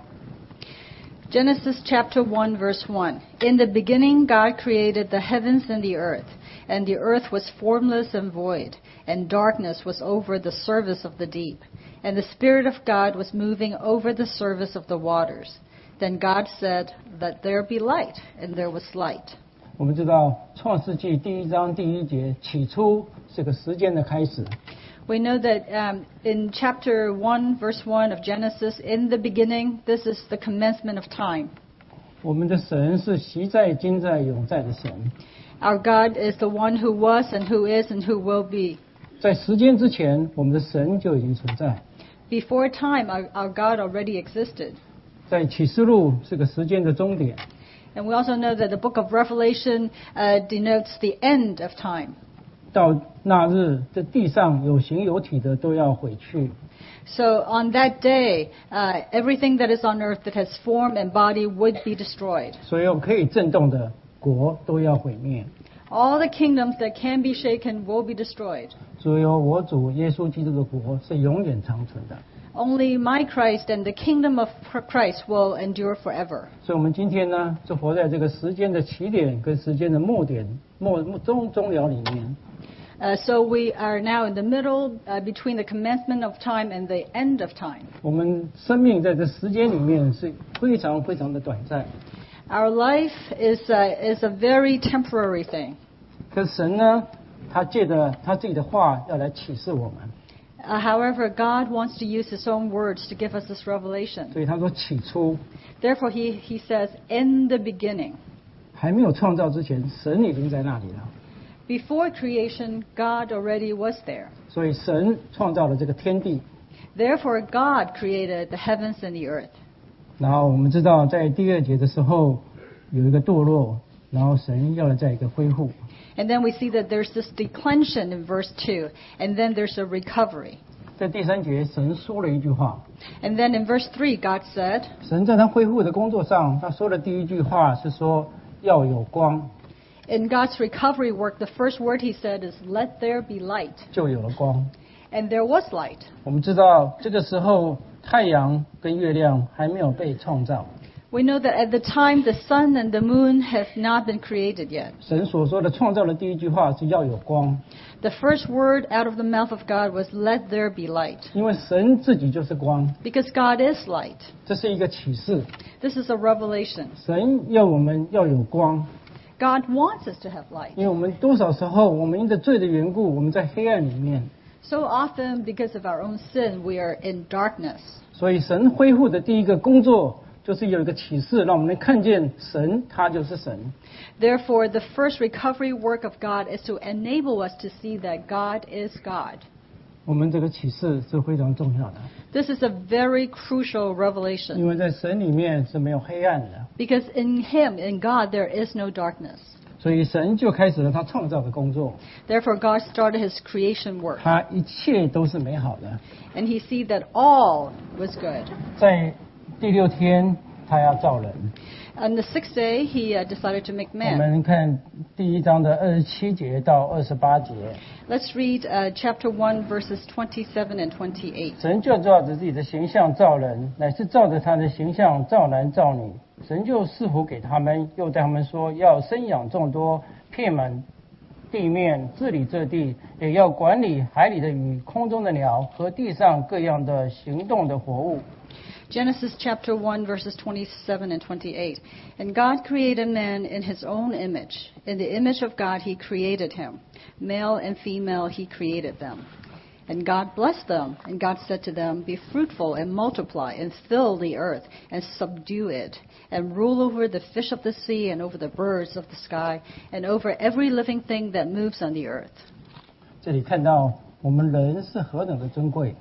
Genesis chapter one, verse one. In the beginning, God created the heavens and the earth, and the earth was formless and void, and darkness was over the surface of the deep, and the Spirit of God was moving over the surface of the waters. Then God said, "Let there be light," and there was light. 我们知道创世纪第一章第一节，起初是个时间的开始。 We know that um, in chapter one, verse one of Genesis, in the beginning, this is the commencement of time. 我们的神是习在、今在、永在的神。 Our God is the one who was and who is and who will be. 在时间之前，我们的神就已经存在。 Before time, our, our God already existed. 在启示录是个时间的终点。 And we also know that the book of Revelation uh, denotes the end of time. 到那日，这地上有形有体的都要毁去。 So on that day, uh, everything that is on earth that has form and body would be destroyed. 所有可以震动的国都要毁灭。 All the kingdoms that can be shaken will be destroyed. 只有我主耶稣基督的国是永远长存的。 Only my Christ and the kingdom of Christ will endure forever. 所以，我们今天呢，就活在这个时间的起点跟时间的末点、末终终了里面。 Uh, so we are now in the middle uh, between the commencement of time and the end of time. 我们生命在这时间里面是非常非常的短暂。 Our life is uh, is a very temporary thing. 可是神呢，他借着他自己的话要来启示我们。 Uh, however, God wants to use His own words to give us this revelation. 所以他说起初， Therefore, He He says, "In the beginning." 还没有创造之前，神已经在那里了。 Before creation, God already was there. 所以神创造了这个天地。 Therefore, God created the heavens and the earth. 然后我们知道，在第二节的时候有一个堕落，然后神要来再一个恢复。 And then we see that there's this declension in verse two, and then there's a recovery. 在第三节，神说了一句话。 And then in verse three, God said, 神在他恢复的工作上，他说的第一句话是说要有光， in God's recovery work, the first word He said is, "Let there be light." 就有了光。 And there was light. 我们知道这个时候太阳跟月亮还没有被创造。 We know that at the time the sun and the moon have not been created yet. 神所说的创造的第一句话是要有光， The first word out of the mouth of God was, "Let there be light." 因为神自己就是光， Because God is light. 这是一个启示。 This is a revelation. 神要我们要有光， God wants us to have light. 因为我们多少时候我们因着罪的缘故，我们在黑暗里面， So often, because of our own sin, we are in darkness. 所以神恢复的第一个工作就是有一个启示，让我们能看见神，他就是神。 Therefore, the first recovery work of God is to enable us to see that God is God. 我们这个启示是非常重要的， This is a very crucial 因 revelation 为在神里面是没有黑暗的， because in Him, in God, there is no darkness. 所以神就开始了他创造的工作， Therefore, God started His creation work, 他一切都是美好的。 and He see that all was good. 在第六天，他要造人。 On the sixth day, He uh, decided to make 我 man. 们看第一章的二十七节到二十八节， Let's read uh, chapter one, verses twenty-seven and twenty-eight. 神就照着自己的形象造人，乃是照着他的形象造男造女。神就赐福给他们，又对他们说，要生养众多，遍满地面，治理这地，也要管理海里的鱼、空中的鸟和地上各样的行动的活物。 Genesis chapter one, verses twenty-seven and twenty-eight. And God created man in His own image. In the image of God He created him. Male and female He created them. And God blessed them. And God said to them, "Be fruitful and multiply and fill the earth and subdue it. And rule over the fish of the sea and over the birds of the sky and over every living thing that moves on the earth." 这里看到我们人是何等的珍贵。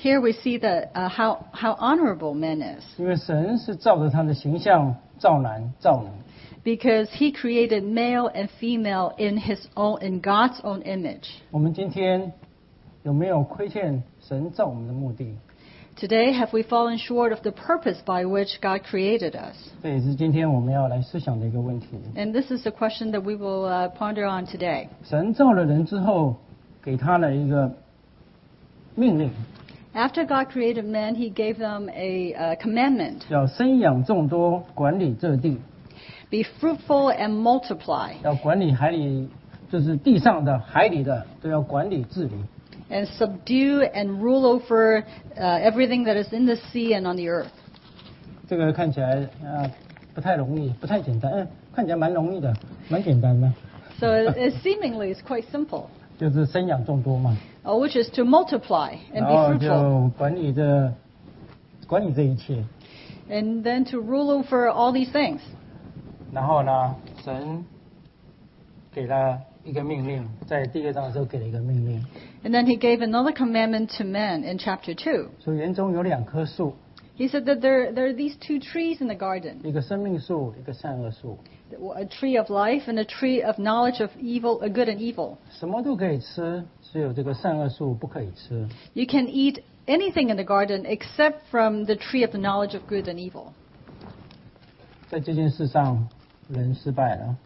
Here we see that uh, how how honorable man is, 因为神是照着他的形象造男造女。 because He created male and female in His own in God's own image. 我们今天有没有亏欠神造我们的目的？ Today, have we fallen short of the purpose by which God created us? 这也是今天我们要来思想的一个问题。 And this is the question that we will uh, ponder on today. 神造了人之后，给他了一个命令， After God created man, He gave them a uh, commandment: 要生养众多，管理这地， be fruitful and multiply, 要管理海里，就是地上的、海里的都要管理治理。 and subdue and rule over uh, everything that is in the sea and on the earth. 这个看起来啊不太容易，不太简单，嗯，看起来蛮容易的，蛮简单的， So it, it seemingly is quite simple, 就是生养众多嘛， uh, which is to multiply and 然后 be fruitful, 就管理这管理这一切。 and then to rule over all these things. 然后呢，神给了一个命令，在第二章的时候给了一个命令， And then He gave another commandment to men in chapter two. 说园中有两棵树， He said that there, there are these two trees in the garden, 一个生命树，一个善恶树， a tree of life and a tree of knowledge of evil, uh, good and evil. 什么都可以吃，只有这个善恶树不可以吃。 You can eat anything in the garden except from the tree of the knowledge of good and evil. 在这件事上，人失败了，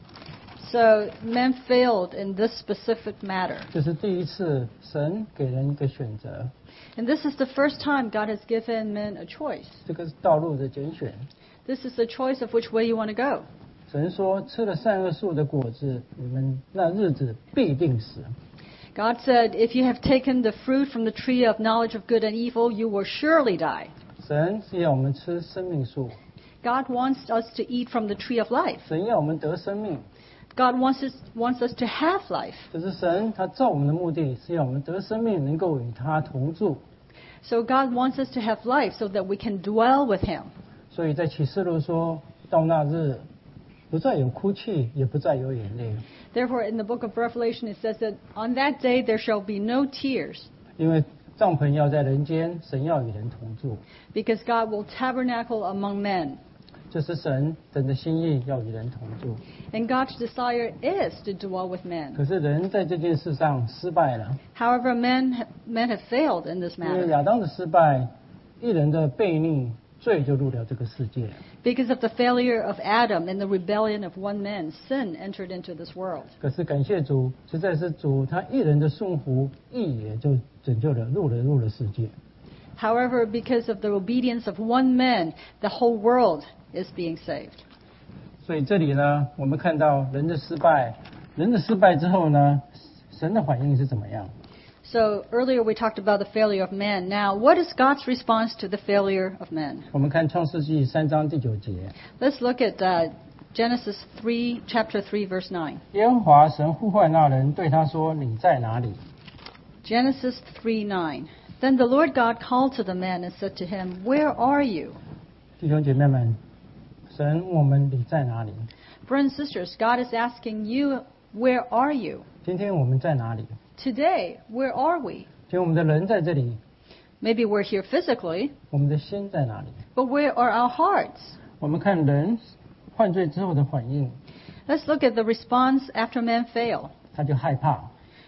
So men failed in this specific matter. 这是第一次神给人一个选择， And this is the first time God has given men a choice. 这个是道路的拣选。 This is the choice of which way you want to go. 神说：“吃了善恶树的果子，你们那日子必定死。” God said, if you have taken the fruit from the tree of knowledge of good and evil, you will surely die. 神是要我们吃生命树， God wants us to eat from the tree of life. 神要我们得生命。 God wants us, wants us to have life. 可是神他造我们的目的是要我们得生命，能够与他同住。 So God wants us to have life so that we can dwell with Him. 所以在启示录说到那日，不再有哭泣，也不再有眼泪， Therefore, in the book of Revelation, it says that on that day there shall be no tears, 因为帐篷要在人间，神要与人同住。 because God will tabernacle among men. 这是神神的心意，要与人同住。 And God's desire is to dwell with men. 可是人在这件事上失败了， However, men, ha- men have failed in this 因为 matter. 亚当的失败，一人的悖逆，罪就入了这个世界。 Because of the failure of Adam and the rebellion of one man, sin entered into this world. 可是感谢主，实在是主他一人的顺服，义也就拯救了入了入了世界。 However, because of the obedience of one man, the whole world is being saved. 所以这里呢，我们看到人的失败，人的失败之后呢，神的反应是怎么样？ So earlier we talked about the failure of man. Now, what is God's response to the failure of man? 我们看创世纪三章第九节， Let's look at uh, Genesis three, chapter three, verse nine. 耶和华神呼唤那人，对他说：“你在哪里 Genesis three nine. Then the Lord God called to the man and said to him, Where are you?？” 弟兄姐妹们，神问我们你在哪里？ Brothers and sisters, God is asking you, Where are you? 今天我们在哪里？ Today, where are we? 今天我们的人在这里， Maybe we're here physically, 我们的心在哪里？ but where are our hearts? 我们看人犯罪之后的反应， Let's look at the response after man failed. 他就害怕，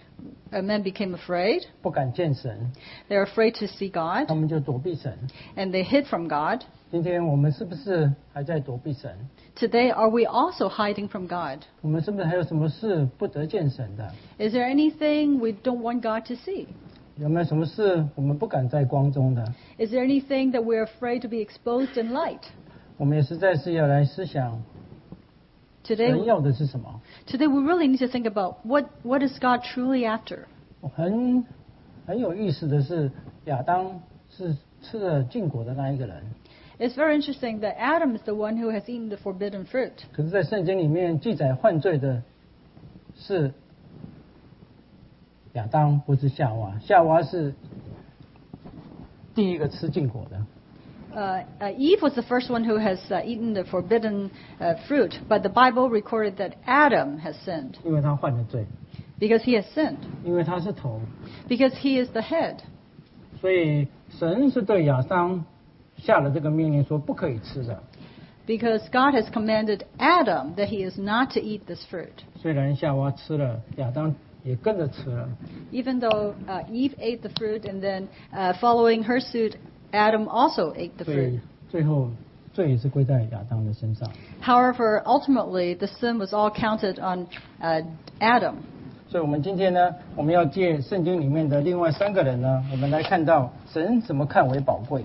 Uh, men became afraid. 不敢见神， They're afraid to see 他 God, 们就躲避神。 and they hid from God. 今天我们是不是还在躲避神？ Today, are we also hiding from God? 我们是不是还有什么事不得见神的？ Is there anything we don't want God to see? 有没有什么事我们不敢在光中的？ Is there anything that we're afraid to be exposed in light? 我们也实在是要来思想， Today, 神要的是什么？ today we really need to think about what, what is God truly after? 很很有意思的是，亚当是吃了禁果的那一个人， It's very interesting that Adam is the one who has eaten the forbidden fruit. 可是，在圣经里面记载犯罪的是亚当，不是夏娃。夏娃是第一个吃禁果的。 Uh, uh, Eve was the first one who has uh, eaten the forbidden uh, fruit, but the Bible recorded that Adam has sinned 因为他犯了罪， because he has sinned, 因为他是头， because he is the head. 所以神是对亚当下了这个命令说不可以吃的。 Because God has commanded Adam that he is not to eat this fruit. 虽然夏娃吃了，亚当也跟着吃了。 Even though uh, Eve ate the fruit and then uh, following her suit, Adam also ate the 所以 fruit. 最后罪是归在亚当的身上。 However, ultimately, the sin was all counted on uh, Adam. 所以我们今天呢，我们要借圣经里面的另外三个人呢，我们来看到神怎么看为宝贵。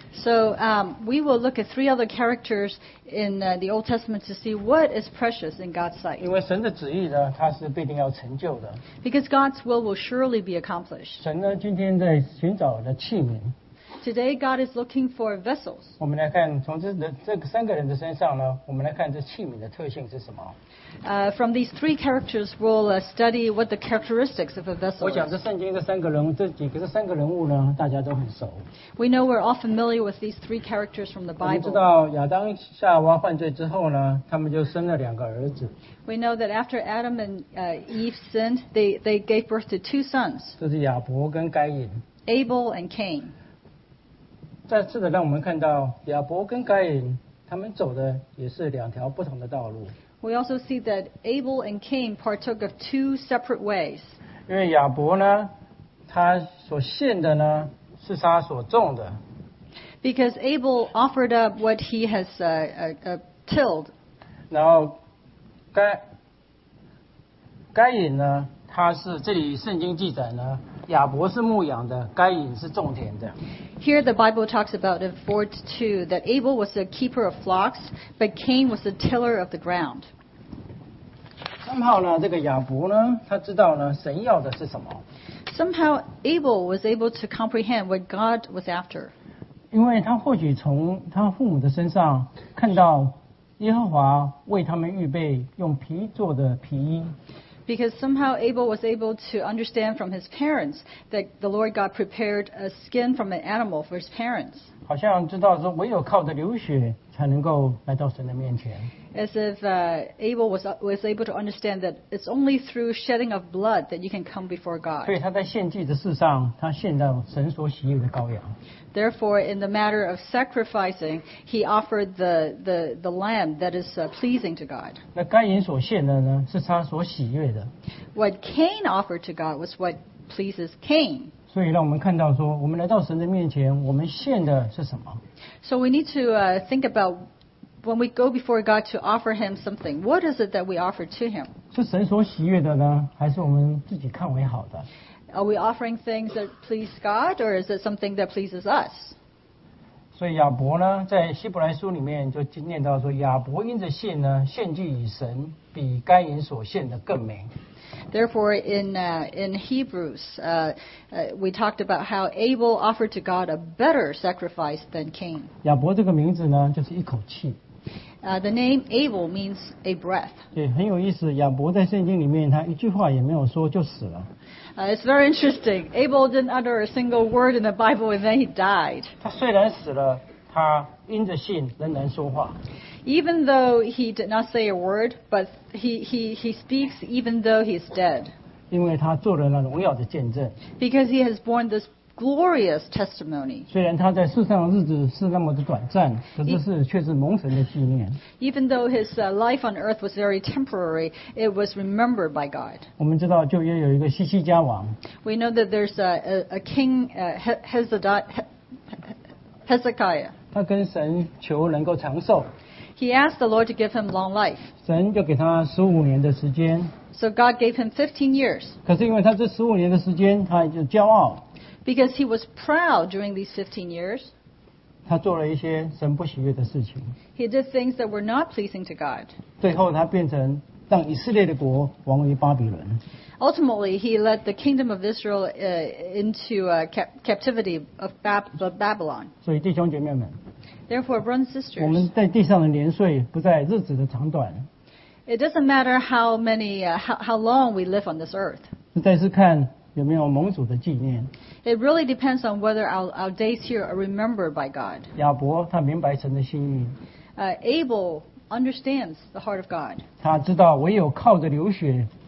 So um, we will look at three other characters in uh, the Old Testament to see what is precious in God's sight. 因为神的旨意呢，它是必定要成就的。 Because God's will will surely be accomplished. 神呢，今天在寻找的器皿。 Today, God is looking for vessels. 我们来看从这人这三个人的身上呢，我们来看这器皿的特性是什么。 Uh, from these three characters, we'll uh, study what the characteristics of a 我 vessel 讲 is. 这圣经这三个人物，这几个这三个人物呢，大家都很熟。 We know we're all familiar with these three characters from the 我们知 Bible. 道亚当夏娃犯罪之后呢，他们就生了两个儿子， We know that after Adam and uh, Eve sinned, they, they gave birth to two sons, 这是亚伯跟该隐。 Abel and Cain. 再次的让我们看到亚伯跟该隐他们走的也是两条不同的道路。 We also see that Abel and Cain partook of two separate ways. 因为亚伯呢，他所献的呢是他所种的， Because Abel offered up what he has uh, uh, uh, tilled. 然后该该隐呢，他是这里圣经记载呢，亚伯是牧养的，该隐是种田的。 Here the Bible talks about in four to two that Abel was the keeper of flocks, but Cain was the tiller of the ground. 三号呢，这个亚伯呢，他知道呢，神要的是什么， Somehow Abel was able to comprehend what God was after. 因为他或许从他父母的身上看到耶和华为他们预备用皮做的皮衣。 Because somehow Abel was able to understand from his parents that the Lord God prepared a skin from an animal for his parents. 好像知道说，唯有靠着流血才能够来到神的面前。 As if uh, Abel was, was able to understand that it's only through shedding of blood that you can come before God. 所以他在献祭的事上，他献到神所喜悦的羔羊。 Therefore, in the matter of sacrificing, he offered the, the, the lamb that is uh, pleasing to God. 那该隐所献的呢，是他所喜悦的。 What Cain offered to God was what pleases Cain. 所以让我们看到说，我们来到神的面前，我们献的是什么？ So we need to uh, think about when we go before God to offer him something, what is it that we offer to him? 是神所喜悦的呢，还是我们自己看为好的？ Are we offering things that please God, or is it something that pleases us? 所以亚伯呢，在希伯来书里面就念到说，亚伯因着信呢，献祭与神比该隐所献的更美。 Therefore, in uh, in Hebrews, uh, uh, we talked about how Abel offered to God a better sacrifice than Cain. 亚伯这个名字呢，就是一口气。 Uh, the name Abel means a breath. 对，很有意思。亚伯在圣经里面，他一句话也没有说就死了。 Uh, it's very interesting. Abel didn't utter a single word in the Bible, and then he died. 他虽然死了，他因着信仍然说话。 Even though he did not say a word, but he, he, he speaks even though he is dead. 因为他做了那荣耀的见证。 Because he has borne this glorious testimony. 虽然他在世上的日子是那么的短暂，可是是却是蒙神的纪念。 Even though his uh, life on earth was very temporary, it was remembered by God. 我们知道旧约有一个西西家王， We know that there's a, a, a king, uh, He- Hezedi- He- Hezekiah. 他跟神求能够长寿， He asked the Lord to give him long life. 神就给他十五年的时间。 So God gave him fifteen years. 可是因为他这十五年的时间，他就骄傲， Because he was proud during these fifteen years. 他做了一些神不喜悦的事情， He did things that were not pleasing to God. 最后他变成让以色列的国亡于巴比伦。 Ultimately, he led the kingdom of Israel uh, into uh, cap- captivity of Bab- of Babylon. 所以弟兄姐妹们， Therefore, brothers and 我 sisters, 们在地上的年岁不在日子的长短， it doesn't matter how many, uh, how, how long we live on this earth. 实在是看有没有盟主的纪念。 It really depends on whether our, our days here are remembered by God. 亚伯他明白神的心意， Uh, Abel understands the heart of God. 他知道唯有靠着流血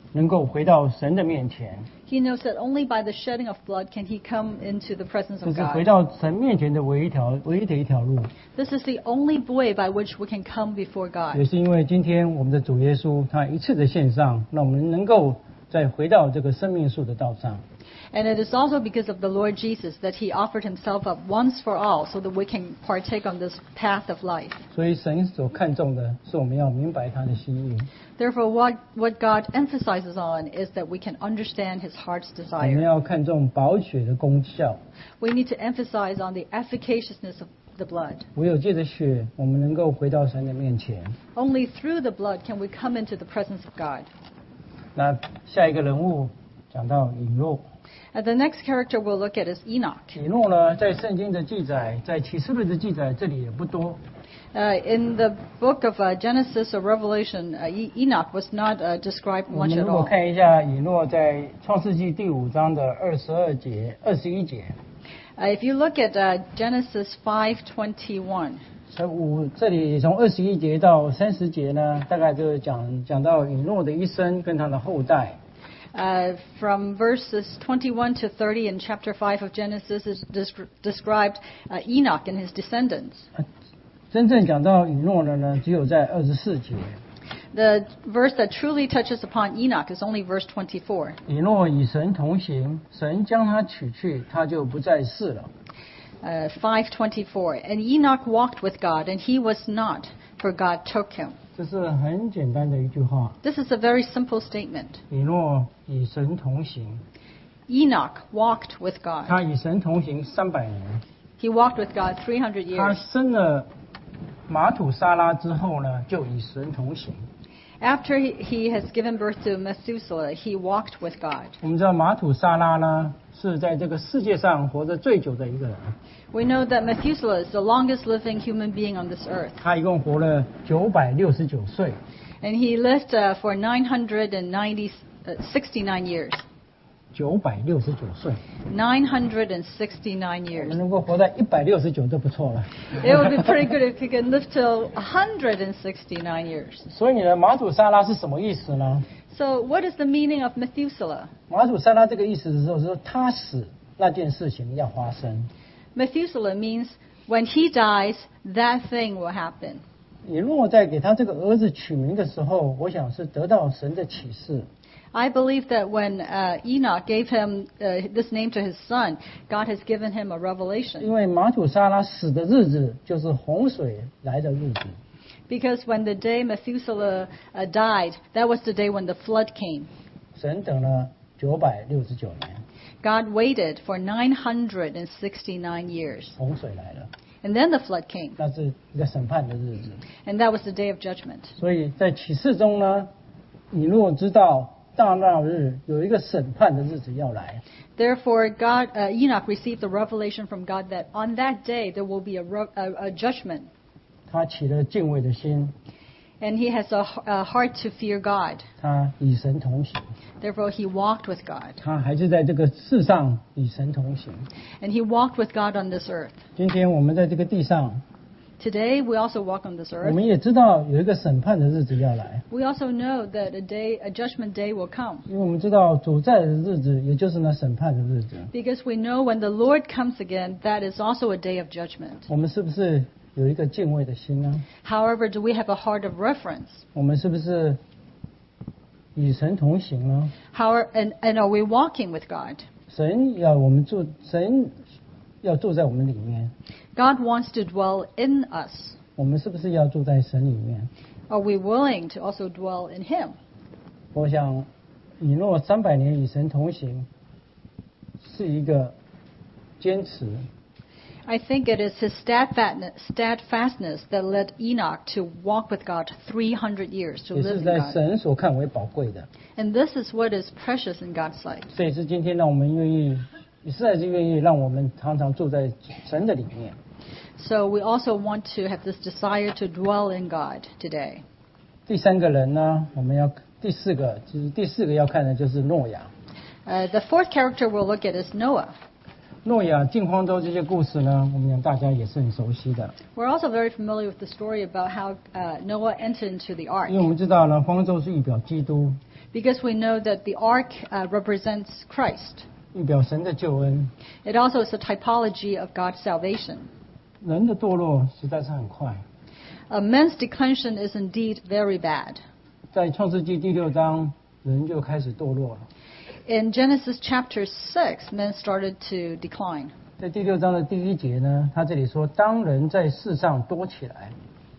能够回到神的面前。 He knows that only by the shedding of blood can he come into the presence 这 of 是回 God. 到神面前的唯一条唯一的一条路。 This is the only way by which we can come before 也 God. 是因为今天我们的主耶稣他一次的献上，让我们能够再回到这个生命树的道上。 And it is also because of the Lord Jesus that he offered himself up once for all so that we can partake on this path of life. 所以神所看重的是我们要明白他的心意， Therefore, what, what God emphasizes on is that we can understand his heart's 我们 desire. 要看重宝血的功效。 We need to emphasize on the efficaciousness of the blood. 唯有借着血，我们能够回到神的面前。 Only through the blood can we come into the presence of God. 那下一个人物讲到以诺。 And the next character we'll look at is Enoch. 以诺呢，在圣经的记载，在启示录的记载，这里也不多。 Uh, in the book of uh, Genesis or Revelation, uh, e- Enoch was not uh, described 我 much 们 at 如果 all. 看一下以诺在创世纪第五章的二十二节、二十一节， Uh, if you look at uh, Genesis five twenty-one, 这五这里从二十一节到三十节呢，大概就是讲讲到以诺的一生跟他的后代。 uh, from verses twenty-one to thirty in chapter five of Genesis is descri- described uh, Enoch and his descendants. 真正讲到以诺的呢，只有在二十四节。 The verse that truly touches upon Enoch is only verse twenty-four. 以诺与神同行，神将他取去，他就不在世了。 Uh, five twenty-four. And Enoch walked with God, and he was not, for God took him. 这是很简单的一句话。 This is a very simple statement. 以诺与神同行， Enoch walked with God. 他与神同行三百年。 He walked with God three hundred 他 years. 生了马土沙拉之后呢，就与神同行。 After he, he has given birth to Methuselah, he walked with God. 我们知道马土沙拉呢，是在这个世界上活得最久的一个人， We know that Methuselah is the longest living human being on this earth. 他一共活了九百六十九岁。 And he lived uh, for nine hundred ninety, uh, sixty-nine years. 九百六十九岁， nine hundred sixty-nine 我 years. 们能够活到一百六十九就不错了。 It would be pretty good if he could live till one hundred sixty-nine years. 所以呢，马土沙拉是什么意思呢？ So what is the meaning of Methuselah? 马土沙拉这个意思的时候，是说他死那件事情要发生。 Methuselah means when he dies, that thing will happen. 以诺在给他这个儿子取名的时候，我想是得到神的启示。 I believe that when uh, Enoch gave him uh, this name to his son, God has given him a 因 revelation. 为马土沙拉死的日子就是洪水来的日子。 Because when the day Methuselah uh, died, that was the day when the flood came. 神等了九百六十九年， God waited for nine hundred sixty-nine years. 洪水来了， And then the flood came. 那是一个审判的日子。 And that was the day of judgment. 所以在启示中呢，以诺知道大闹日有一个审判的日子要来。 Therefore, God, uh, Enoch received the revelation from God that on that day there will be a, ro- a, a judgment. 他起了敬畏的心， And he has a, a heart to fear God. 他与神同行， Therefore, he walked with God. 他还是在这个世上与神同行。 And he walked with God on this earth. 今天我们在这个地上， Today, we also walk on this 我 earth. 们也知道有一个审判的日子要来， We also know that a day, a judgment day will come. 因为我们知道主在的日子，也就是那审判的日子。 Because we know when the Lord comes again, that is also a day of judgment. 我们是不是有一个敬畏的心呢？ However, do we have a heart of reverence? 我们是不是与神同行呢？ How are, and, and are we walking with God? 神要我们住，神要住在我们里面， God wants to dwell in us. 我们是不是要住在神里面？ Are we willing to also dwell in Him? 我想，以诺三百年与神同行，是一个坚持， I think it is His steadfastness, steadfastness that led Enoch to walk with God three hundred years, to 也 live 是 in 在 God. 神所看为宝贵的。 And this is what is precious in God's sight. 这也是今天让我们愿意，也实在是愿意让我们常常住在神的里面。 So we also want to have this desire to dwell in God today. 第三个人呢，我们要第四个，就是第四个要看的就是诺亚。 Uh, the fourth character we'll look at is Noah. 诺亚进方舟这些故事呢，我们讲大家也是很熟悉的。 We're also very familiar with the story about how uh, Noah entered into the ark. 因为我们知道呢，方舟是预表基督， Because we know that the ark uh, represents Christ. 预表神的救恩。 It also is a typology of God's salvation. 人的堕落实在是很快， Uh, man's declension is indeed very bad. 在创世纪第六章，人就开始堕落了。 In Genesis chapter six, men started to decline. 在第六章的第一节呢，他这里说：“当人在世上多起来。”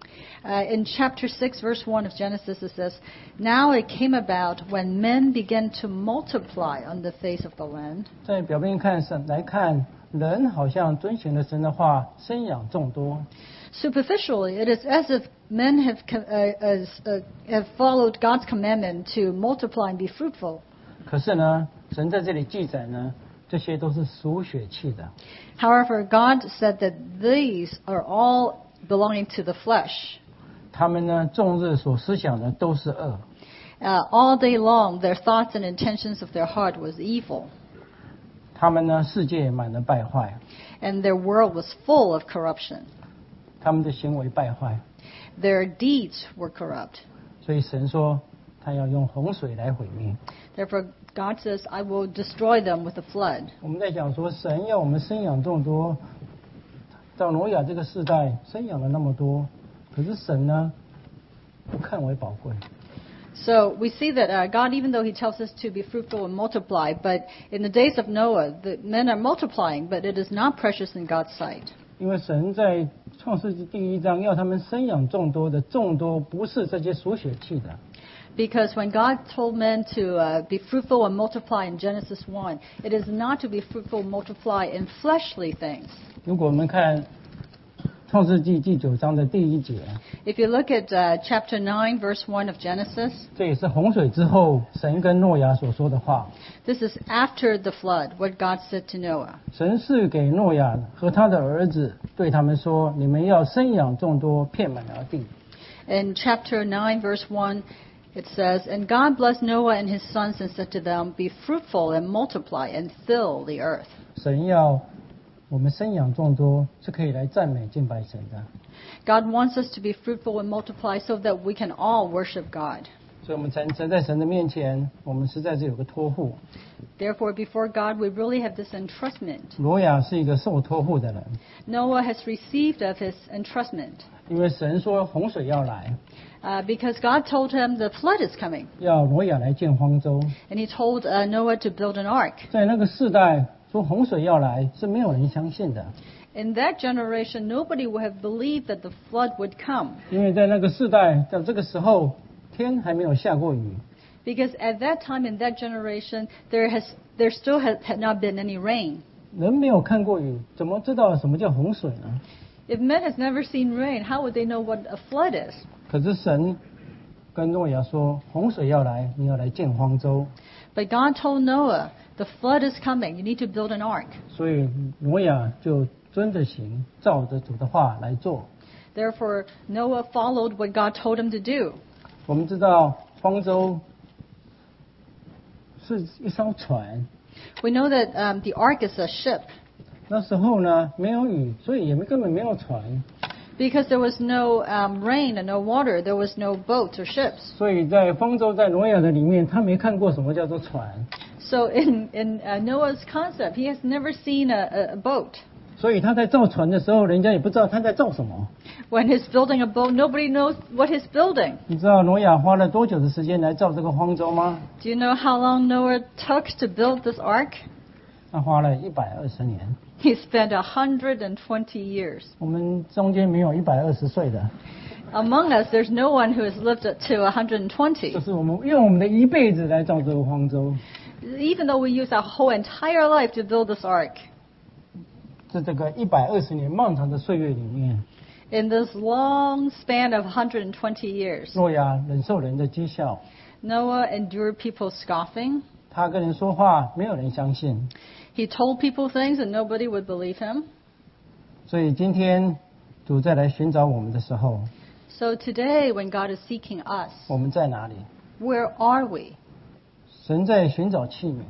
Uh, in chapter six, verse one of Genesis, it says, Now it came about when men began to multiply on the face of the land. 在表面看上来看，人好像遵循了神的话，生养众多。 Superficially, it is as if men have, co- uh, as, uh, have followed God's commandment to multiply and be fruitful. 可是呢，神在这里记载呢，这些都是属血气的。 However, God said that these are all belonging to the flesh. 他们呢，终日所思想的都是恶。 Uh, all day long, their thoughts and intentions of their heart was evil, 他们呢，世界满了败坏， and their world was full of corruption. 他们的行为败坏， Their deeds were corrupt. 所以神说，他要用洪水来毁灭。 Therefore, God says, I will destroy them with a flood. 我们在讲说，神要我们生养众多，到挪亚这个世代生养了那么多，可是神呢，不看为宝贵。 So we see that uh, God, even though He tells us to be fruitful and multiply, but in the days of Noah, the men are multiplying, but it is not precious in God's sight. 因为神在创世纪第一章要他们生养众多的众多，不是这些属血气的。 Because when God told men to uh, be fruitful and multiply in Genesis one, it is not to be fruitful and multiply in fleshly things. 如果我们看创世纪第九章的第一节， If you look at uh, chapter nine, verse one of Genesis, 这也是洪水之后神跟诺亚所说的话。 this is after the flood, what God said to Noah. 神是给诺亚和他的儿子对他们说：“你们要生养众多，遍满了地。” In chapter nine, verse one, it says, And God blessed Noah and his sons and said to them, Be fruitful and multiply and fill the earth. 神要我们生养众多，是可以来赞美敬拜神的。 God wants us to be fruitful and multiply so that we can all worship God. 所以，我们才才在神的面前，我们实在是有个托付。 Therefore, before God, we really have this entrustment. 挪亚是一个受托付的人， Noah has received of his entrustment 因为神说洪水要来， uh, because God told him the flood is coming. 要挪亚来建方舟。 And he told uh, Noah to build an ark. 在那个世代说洪水要来，是没有人相信的， In that generation, nobody would have believed that the flood would come. 因为在那个世代，在这个时候，天还没有下过雨。 Because at that time, in that generation, there has there still had, had not been any rain. 人没有看过雨，怎么知道什么叫洪水呢？ If men has never seen rain, how would they know what a flood is? 可是神跟诺亚说，洪水要来，你要来建方舟。 But God told Noah, the flood is coming. You need to build an ark. 所以挪亚就遵着行，照着主的话来做。 Therefore, Noah followed what God told him to do. 我们知道方舟是一艘船， We know that um, the ark is a ship 那时候呢没有雨，所以也没根本没有船， because there was no um, rain and no water. There was no boats or ships. 所以在方舟在挪亚的里面，他没看过什么叫做船， So in, in uh, Noah's concept, he has never seen a, a, a boat. 所以他在造船的时候，人家也不知道他在造什么。 When he's building a boat, nobody knows what he's building. 你知道挪亚花了多久的时间来造这个方舟吗？ Do you know how long Noah took to build this ark? 他花了一百二十年。 He spent a hundred and twenty years. 我们中间没有一百二十岁的， Among us, there's no one who has lived up to one hundred 就 twenty. 是我们用我们的一辈子来造这个方舟。 Even though we use our whole entire life to build this ark, 在这个一百二十年漫长的岁月里面， in this long span of one hundred twenty years, 诺亚忍受人的讥笑， Noah endured people scoffing. 他跟人说话，没有人相信。 He told people things and nobody would believe him. 所以今天主再来寻找我们的时候， So today, when God is seeking us, 我们在哪里？ where are we? 神在寻找器皿，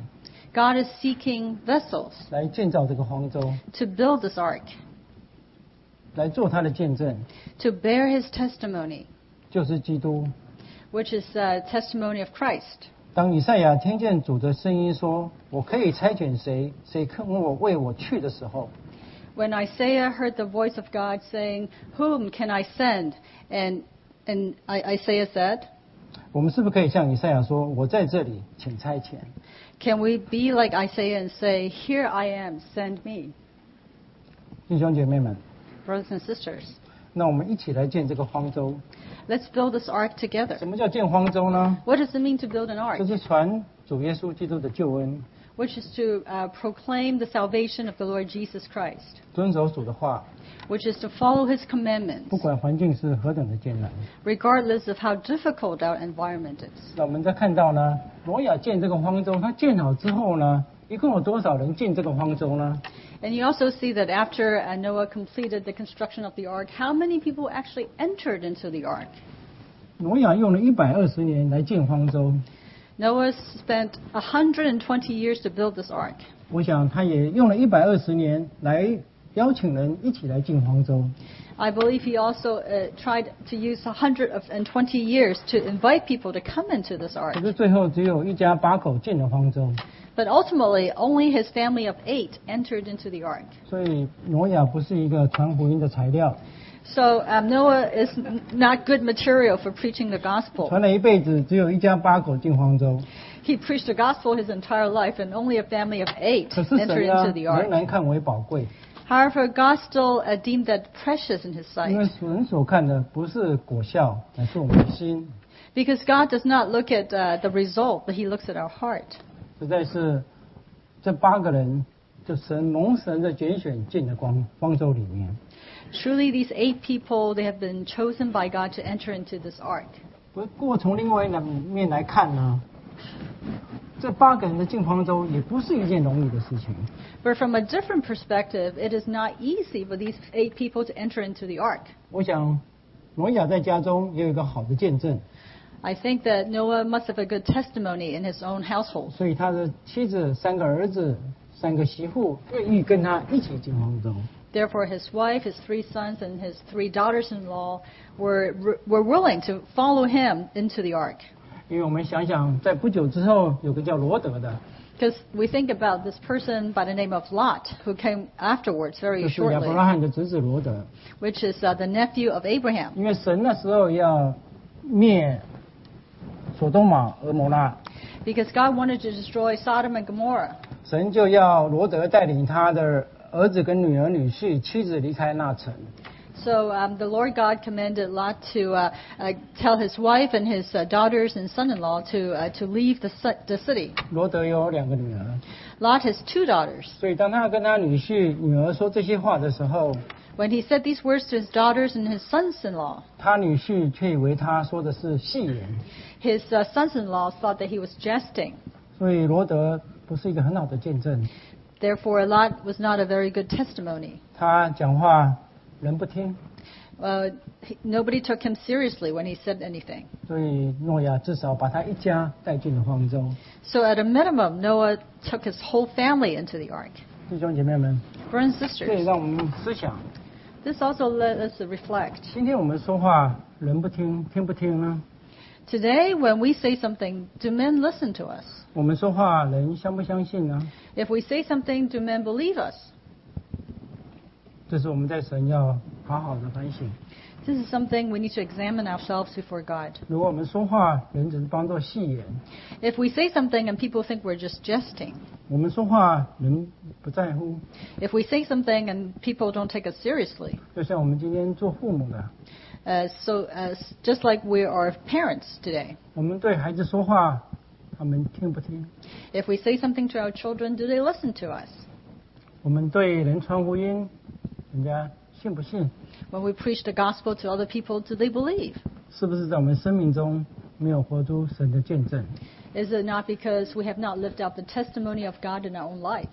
God is seeking vessels 来建造这个方舟， to build this ark, 来做他的见证， to bear his testimony, 就是基督。 which is a testimony of Christ. 当以赛亚听见主的声音说：“我可以差遣谁？谁肯我为我去的时候，” When Isaiah heard the voice of God saying, "Whom can I send?" and and Isaiah said, 我们是不是可以像以赛亚说：“我在这里，请差遣。” "Can we be like Isaiah and say, 'Here I am, send me'?" 弟兄姐妹们， Brothers and sisters, 那我们一起来建这个方舟。 let's build this ark together. 什么叫建方舟呢？ What does it mean to build an 就 ark? 是传主耶稣基督的救恩， Which is to uh, proclaim the salvation of the Lord Jesus Christ, 遵守主的话， which is to follow his 不 commandments, 管环境是何等的艰难。 regardless of how difficult our environment is. 那我们再看到呢，挪亚建这个方舟，他建好之后呢，一共有多少人进这个方舟呢？ And you also see that after uh, Noah completed the construction of the ark, how many people actually entered into the ark? 挪亚用了一百二十年来建方舟， Noah spent one hundred twenty years to build this ark. 我想他也用了一百二十年来邀请人一起来进方舟。 I believe he also uh, tried to use one hundred twenty years to invite people to come into this 可 ark. 是最后只有一家八口进了方舟， But ultimately, only his family of eight entered into the ark. 所以挪亚不是一个传福音的材料， So um, Noah is n- not good material for preaching the gospel. 传了一辈子只有一家八口进方舟。 He preached the gospel his entire life, and only a family of eight 可是 entered 神 into 呢， the 仍 ark. 然看为宝贵， However, God still uh, deemed that precious in his 因为 sight, 神所看的不是果效，乃是我们的心。 because God does not look at uh, the result, but he looks at our heart. 实在是这八个人，就神蒙神的拣选进了光方舟里面。 Truly, these eight people, they have been chosen by God to enter into this ark. 不过从另外一面来看呢，这八个人的进方舟也不是一件容易的事情。 But from a different perspective, it is not easy for these eight people to enter into the ark. 我想，挪亚在家中也有一个好的见证， I think that Noah must have a good testimony in his own household. 所以他的妻子、三个儿子、三个媳妇愿意跟他一起进方舟。 Therefore, his wife, his three sons, and his three daughters-in-law were were willing to follow him into the ark. 因为我们想想，在不久之后，有个叫罗德的， Because we think about this person by the name of Lot, who came afterwards 就 very 是亚伯 shortly, 拉罕的侄子罗德。 which is uh, the nephew of Abraham. 因为神那时候要灭所多玛、俄摩拉， Because God wanted to destroy Sodom and Gomorrah. 神就要罗德带领他的儿子跟女儿、女婿、妻子离开那城。 So um, the Lord God commanded Lot to uh, uh, tell his wife and his uh, daughters and son-in-law to uh, to leave the, ci- the city. 罗德有两个女儿， Lot has two daughters. 所以当他跟他女婿、女儿说这些话的时候， When he said these words to his daughters and his sons-in-law, 他女婿却以为他说的是戏言， his uh, sons-in-law thought that he was jesting. 所以罗德不是一个很好的见证。 Therefore, Lot was not a very good testimony. 他讲话人不听， Uh, he, nobody took him seriously when he said anything. 所以诺亚至少把他一家带进了方舟。 So at a minimum, Noah took his whole family into the ark. 弟兄姐妹们， Brothers and 这也 sisters, 让我们思想： this also let us reflect. 今天我们说话人不听，听不听呢？ Today, when we say something, do men listen to us? 我们说话人相不相信呢？ If we say something, do men believe us? 这是我们在神要好好的反省。 This is something we need to examine ourselves before God. 如果我们说话人只是当作戏言， If we say something and people think we're just jesting, 我们说话人不在乎， if we say something and people don't take us seriously, 就像我们今天做父母的， uh, so uh, just like we are parents today, 我们对孩子说话，他们听不听？ if we say something to our children, do they listen to us? 我们对人传福音，人家信不信？ When we preach the gospel to other people, do they believe? 是不是在我们生命中没有活出神的见证？ Is it not because we have not lived out the testimony of God in our own lives?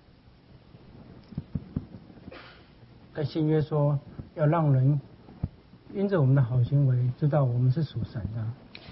在新约说，要让人因着我们的好行为，知道我们是属神的。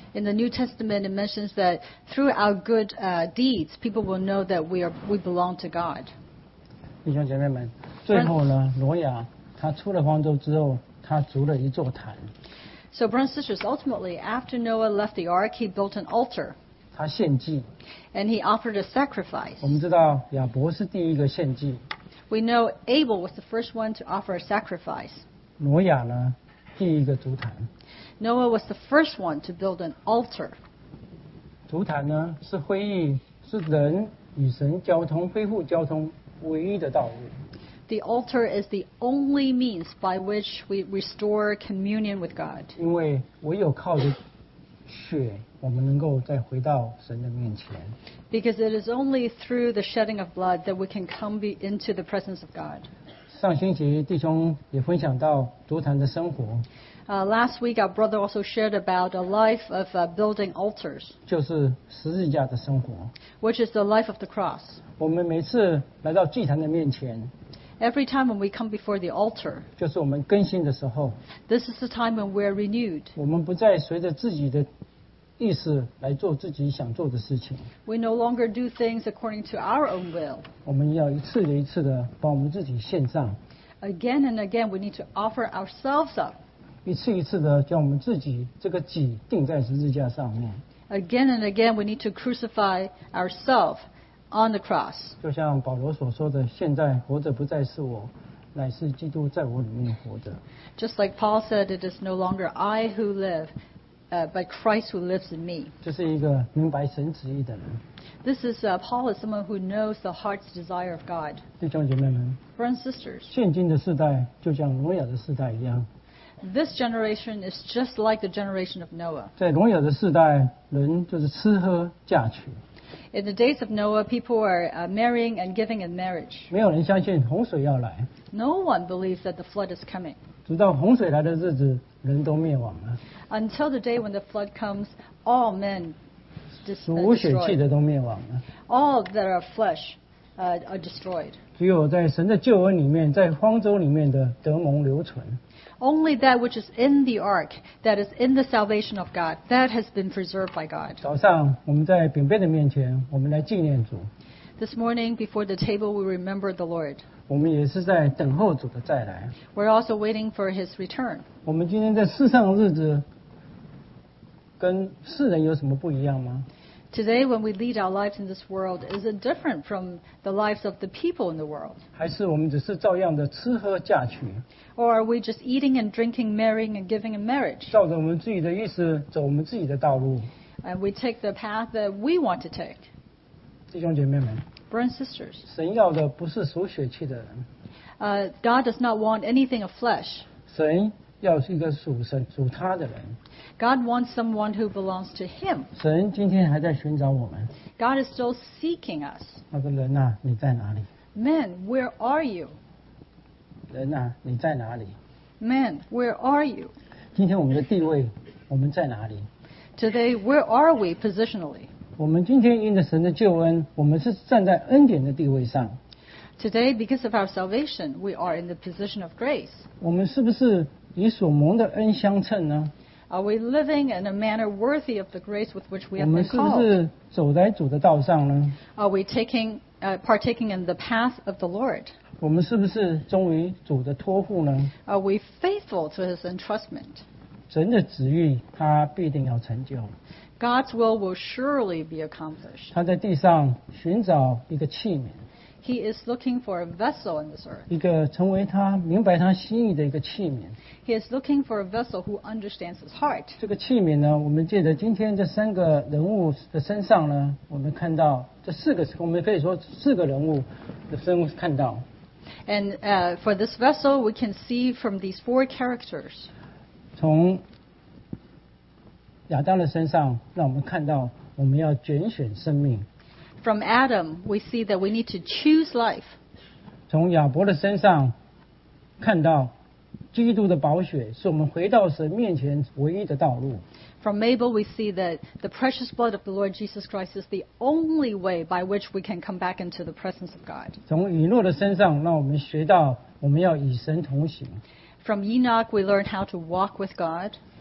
In the New Testament, it mentions that through our good uh, deeds, people will know that we are we belong to God. 弟兄姐妹们，最后呢，挪亚他出了方舟之后，他筑了一座坛， So, brothers and sisters, ultimately, after Noah left the ark, he built an altar 他献祭。 and he offered a sacrifice. 我们知道亚伯是第一个献祭， We know Abel was the first one to offer a sacrifice. 挪亚呢第一个筑坛。 Noah was the first one to build an altar. 筑坛呢是会议，是人与神交通、恢复交通唯一的道路。 The altar is the only means by which we restore communion with God. 因为唯有靠着血，我们能够再回到神的面前。 Because it is only through the shedding of blood that we can come be into the presence of God. 上星期弟兄也分享到筑坛的生活， Uh, last week, our brother also shared about a life of uh, building altars, 就是十字架的生活。 which is the life of the cross. 我们每次来到祭坛的面前， Every time when we come before the altar, 就是我们更新的时候， this is the time when we're renewed. 我们不再随着自己的意识来做自己想做的事情， We no longer do things according to our own will. 我们要一次的一次的把我们自己献上， Again and again, we need to offer ourselves up. 一次一次的将我们自己这个己钉在十字架上面。 Again and again, we need to crucify ourselves on the cross. 就像保罗所说的，现在活着不再是我，乃是基督在我里面活着。 Just like Paul said, it is no longer I who live, uh, but Christ who lives in me. 这是一个明白神旨意的人。 This is uh, Paul is someone who knows the heart's desire of God. 弟兄姐妹们， Brothers and sisters, 现今的世代就像挪亚的世代一样， this generation is just like the generation of Noah. 在挪亚的世代，人就是吃喝嫁娶， In the days of Noah, people are uh, marrying and giving in marriage. 没有人相信洪水要来。 No one believes that the flood is coming. 直到洪水来的日子，人都灭亡了， Until the day when the flood comes, all men dis- 属 uh, 无血气 destroyed. 的都灭亡了。 All that are flesh uh, are destroyed. 只有在神的救恩里面，在方舟里面的得蒙留存。 Only that which is in the ark, that is in the salvation of God, that has been preserved by God. 早上我们在饼杯的面前，我们来纪念主， This morning, before the table, we remember the Lord. 我们也是在等候主的再来。 We're also waiting for His return. 我们今天在世上的日子，跟世人有什么不一样吗？ Today, when we lead our lives in this world, is it different from the lives of the people in the world? 还是我们只是照样的吃喝嫁娶， Or are we just eating and drinking, marrying and giving in marriage? 照着我们自己的意思走我们自己的道路？ And we take the path that we want to take. 弟兄姐妹们， Brothers and sisters, 神要的不是属血气的人， uh, God does not want anything of flesh. 神要是一个属神属他的人。 God wants someone who belongs to Him. 神今天还在寻找我们， God is still seeking us. 那个人啊，你在哪里？ Men, where are you? 人啊，你在哪里？ Men, where are you? 今天我们的地位，我们在哪里？ Today, where are we positionally? 我们今天因着神的救恩，我们是站在恩典的地位上。 Today, because of our salvation, we are in the position of grace. 我们是不是以所蒙的恩相称呢？ Are we living in a manner worthy of the grace with which we 我 have 们 been 是不 called? 是走在主的道上呢？ Are we taking, uh, partaking in the path of the Lord? 我们是不是忠于主的托付呢？ Are we faithful to His entrustment? 神的旨意，他必定要成就。 God's will will surely be accomplished. 他在地上寻找一个器皿， He is looking for a vessel in this earth. 一个成为他明白他心意的一个器皿。 He is looking for a vessel who understands His heart. 这个器皿呢，我们借着今天这三个人物的身上呢，我们看到这四个，我们可以说四个人物的身看到。 And uh, for this vessel, we can see from these four characters. 从亚当的身上，让我们看到我们要拣选生命； From Adam, we see that we need to choose life. 从亚伯的身上，看到基督的宝血是我们回到神面前唯一的道路。 From Mabel, we see that the precious blood of the Lord Jesus Christ is the only way by which we can come back into the presence of God. 从以诺的身上，让我们学到我们要与神同行； From Enoch, we learn how to walk with God.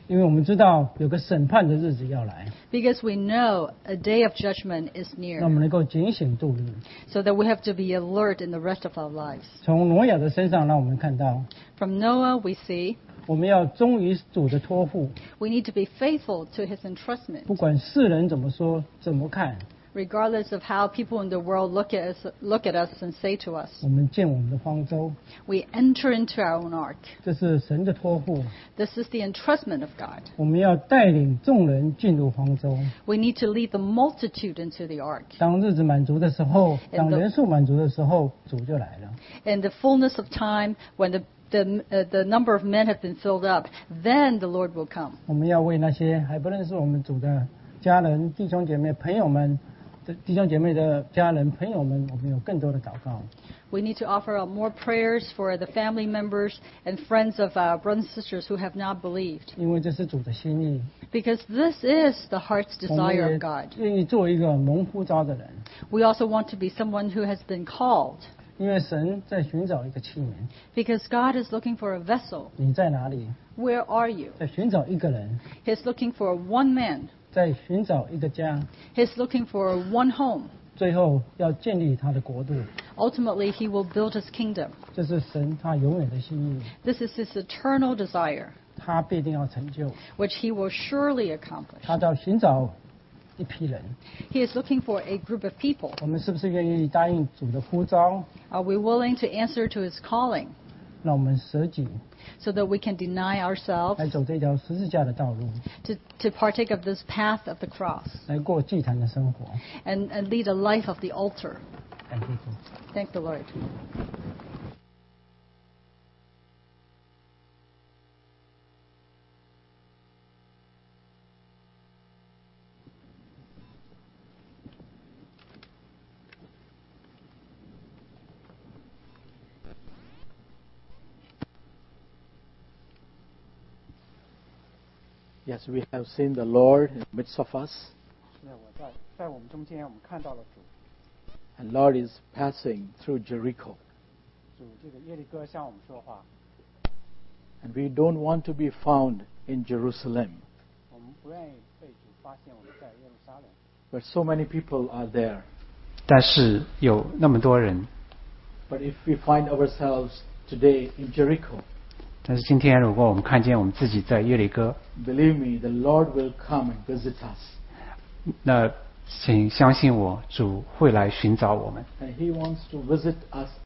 因为我们知道有个审判的日子要来， Because we know a day of judgment is 那我们 near. 能够警醒度日。 So that we have to be alert in the rest of our lives. 从挪亚的身上，让我们看到， From Noah, we see 我们要忠于主的托付， we need to be faithful to his entrustment. 不管世人怎么说、怎么看， Regardless of how people in the world look at us, look at us and say to us, 我们建我们的方舟， we enter into our own ark. 这是神的托付。 This is the entrustment of God. 我们要带领众人进入方舟。 We need to lead the multitude into the ark. 当日子满足的时候，当人数满足的时候，主就来了。 In the fullness of time, when the the, uh, the number of men have been filled up, then the Lord will come. 我们要为那些还不认识我们主的家人、弟兄姐妹、朋友们。弟兄姐妹的家人、朋友们，我们有更多的祷告。 We need to offer up more prayers for the family members and friends of our brothers and sisters who have not believed. 因为这是主的心意。 Because this is the heart's 我们 desire 也 of God. 愿意做一个蒙呼召的人， We also want to be someone who has been called. 因为神在寻找一个器皿。 Because God is looking for a vessel. 你在哪里？ Where are you? 在寻找一个人， He's looking for one man. 在寻找一个家， He's looking for one home. 最后要建立他的国度。 Ultimately, he will build his kingdom. 这是神他永远的心意， This is his eternal desire, 他必定要成就。 which he will surely accomplish. 他要寻找一批人， He is looking for a group of people. 我们是不是愿意答应主的呼召？ Are we willing to answer to his calling 让我们舍己 so that we can deny ourselves 来走这条十字架的道路， to, to partake of this path of the cross 来过祭坛的生活。 and, and lead a life of the altar? 感谢主。 Thank the Lord. Yes, we have seen the Lord in the midst of us, 是我在在我们中间，我们看到了主， and Lord is passing through Jericho. 主这个耶利哥向我们说话， And we don't want to be found in Jerusalem, 我们不愿意被主发现我们在耶路撒冷， but so many people are there. 但是有那么多人， But if we find ourselves today in Jericho, 但是今天如果我们看见我们自己在耶利哥， believe me, the Lord will come and visit us. 那请相信我，主会来寻找我们， And He wants to visit us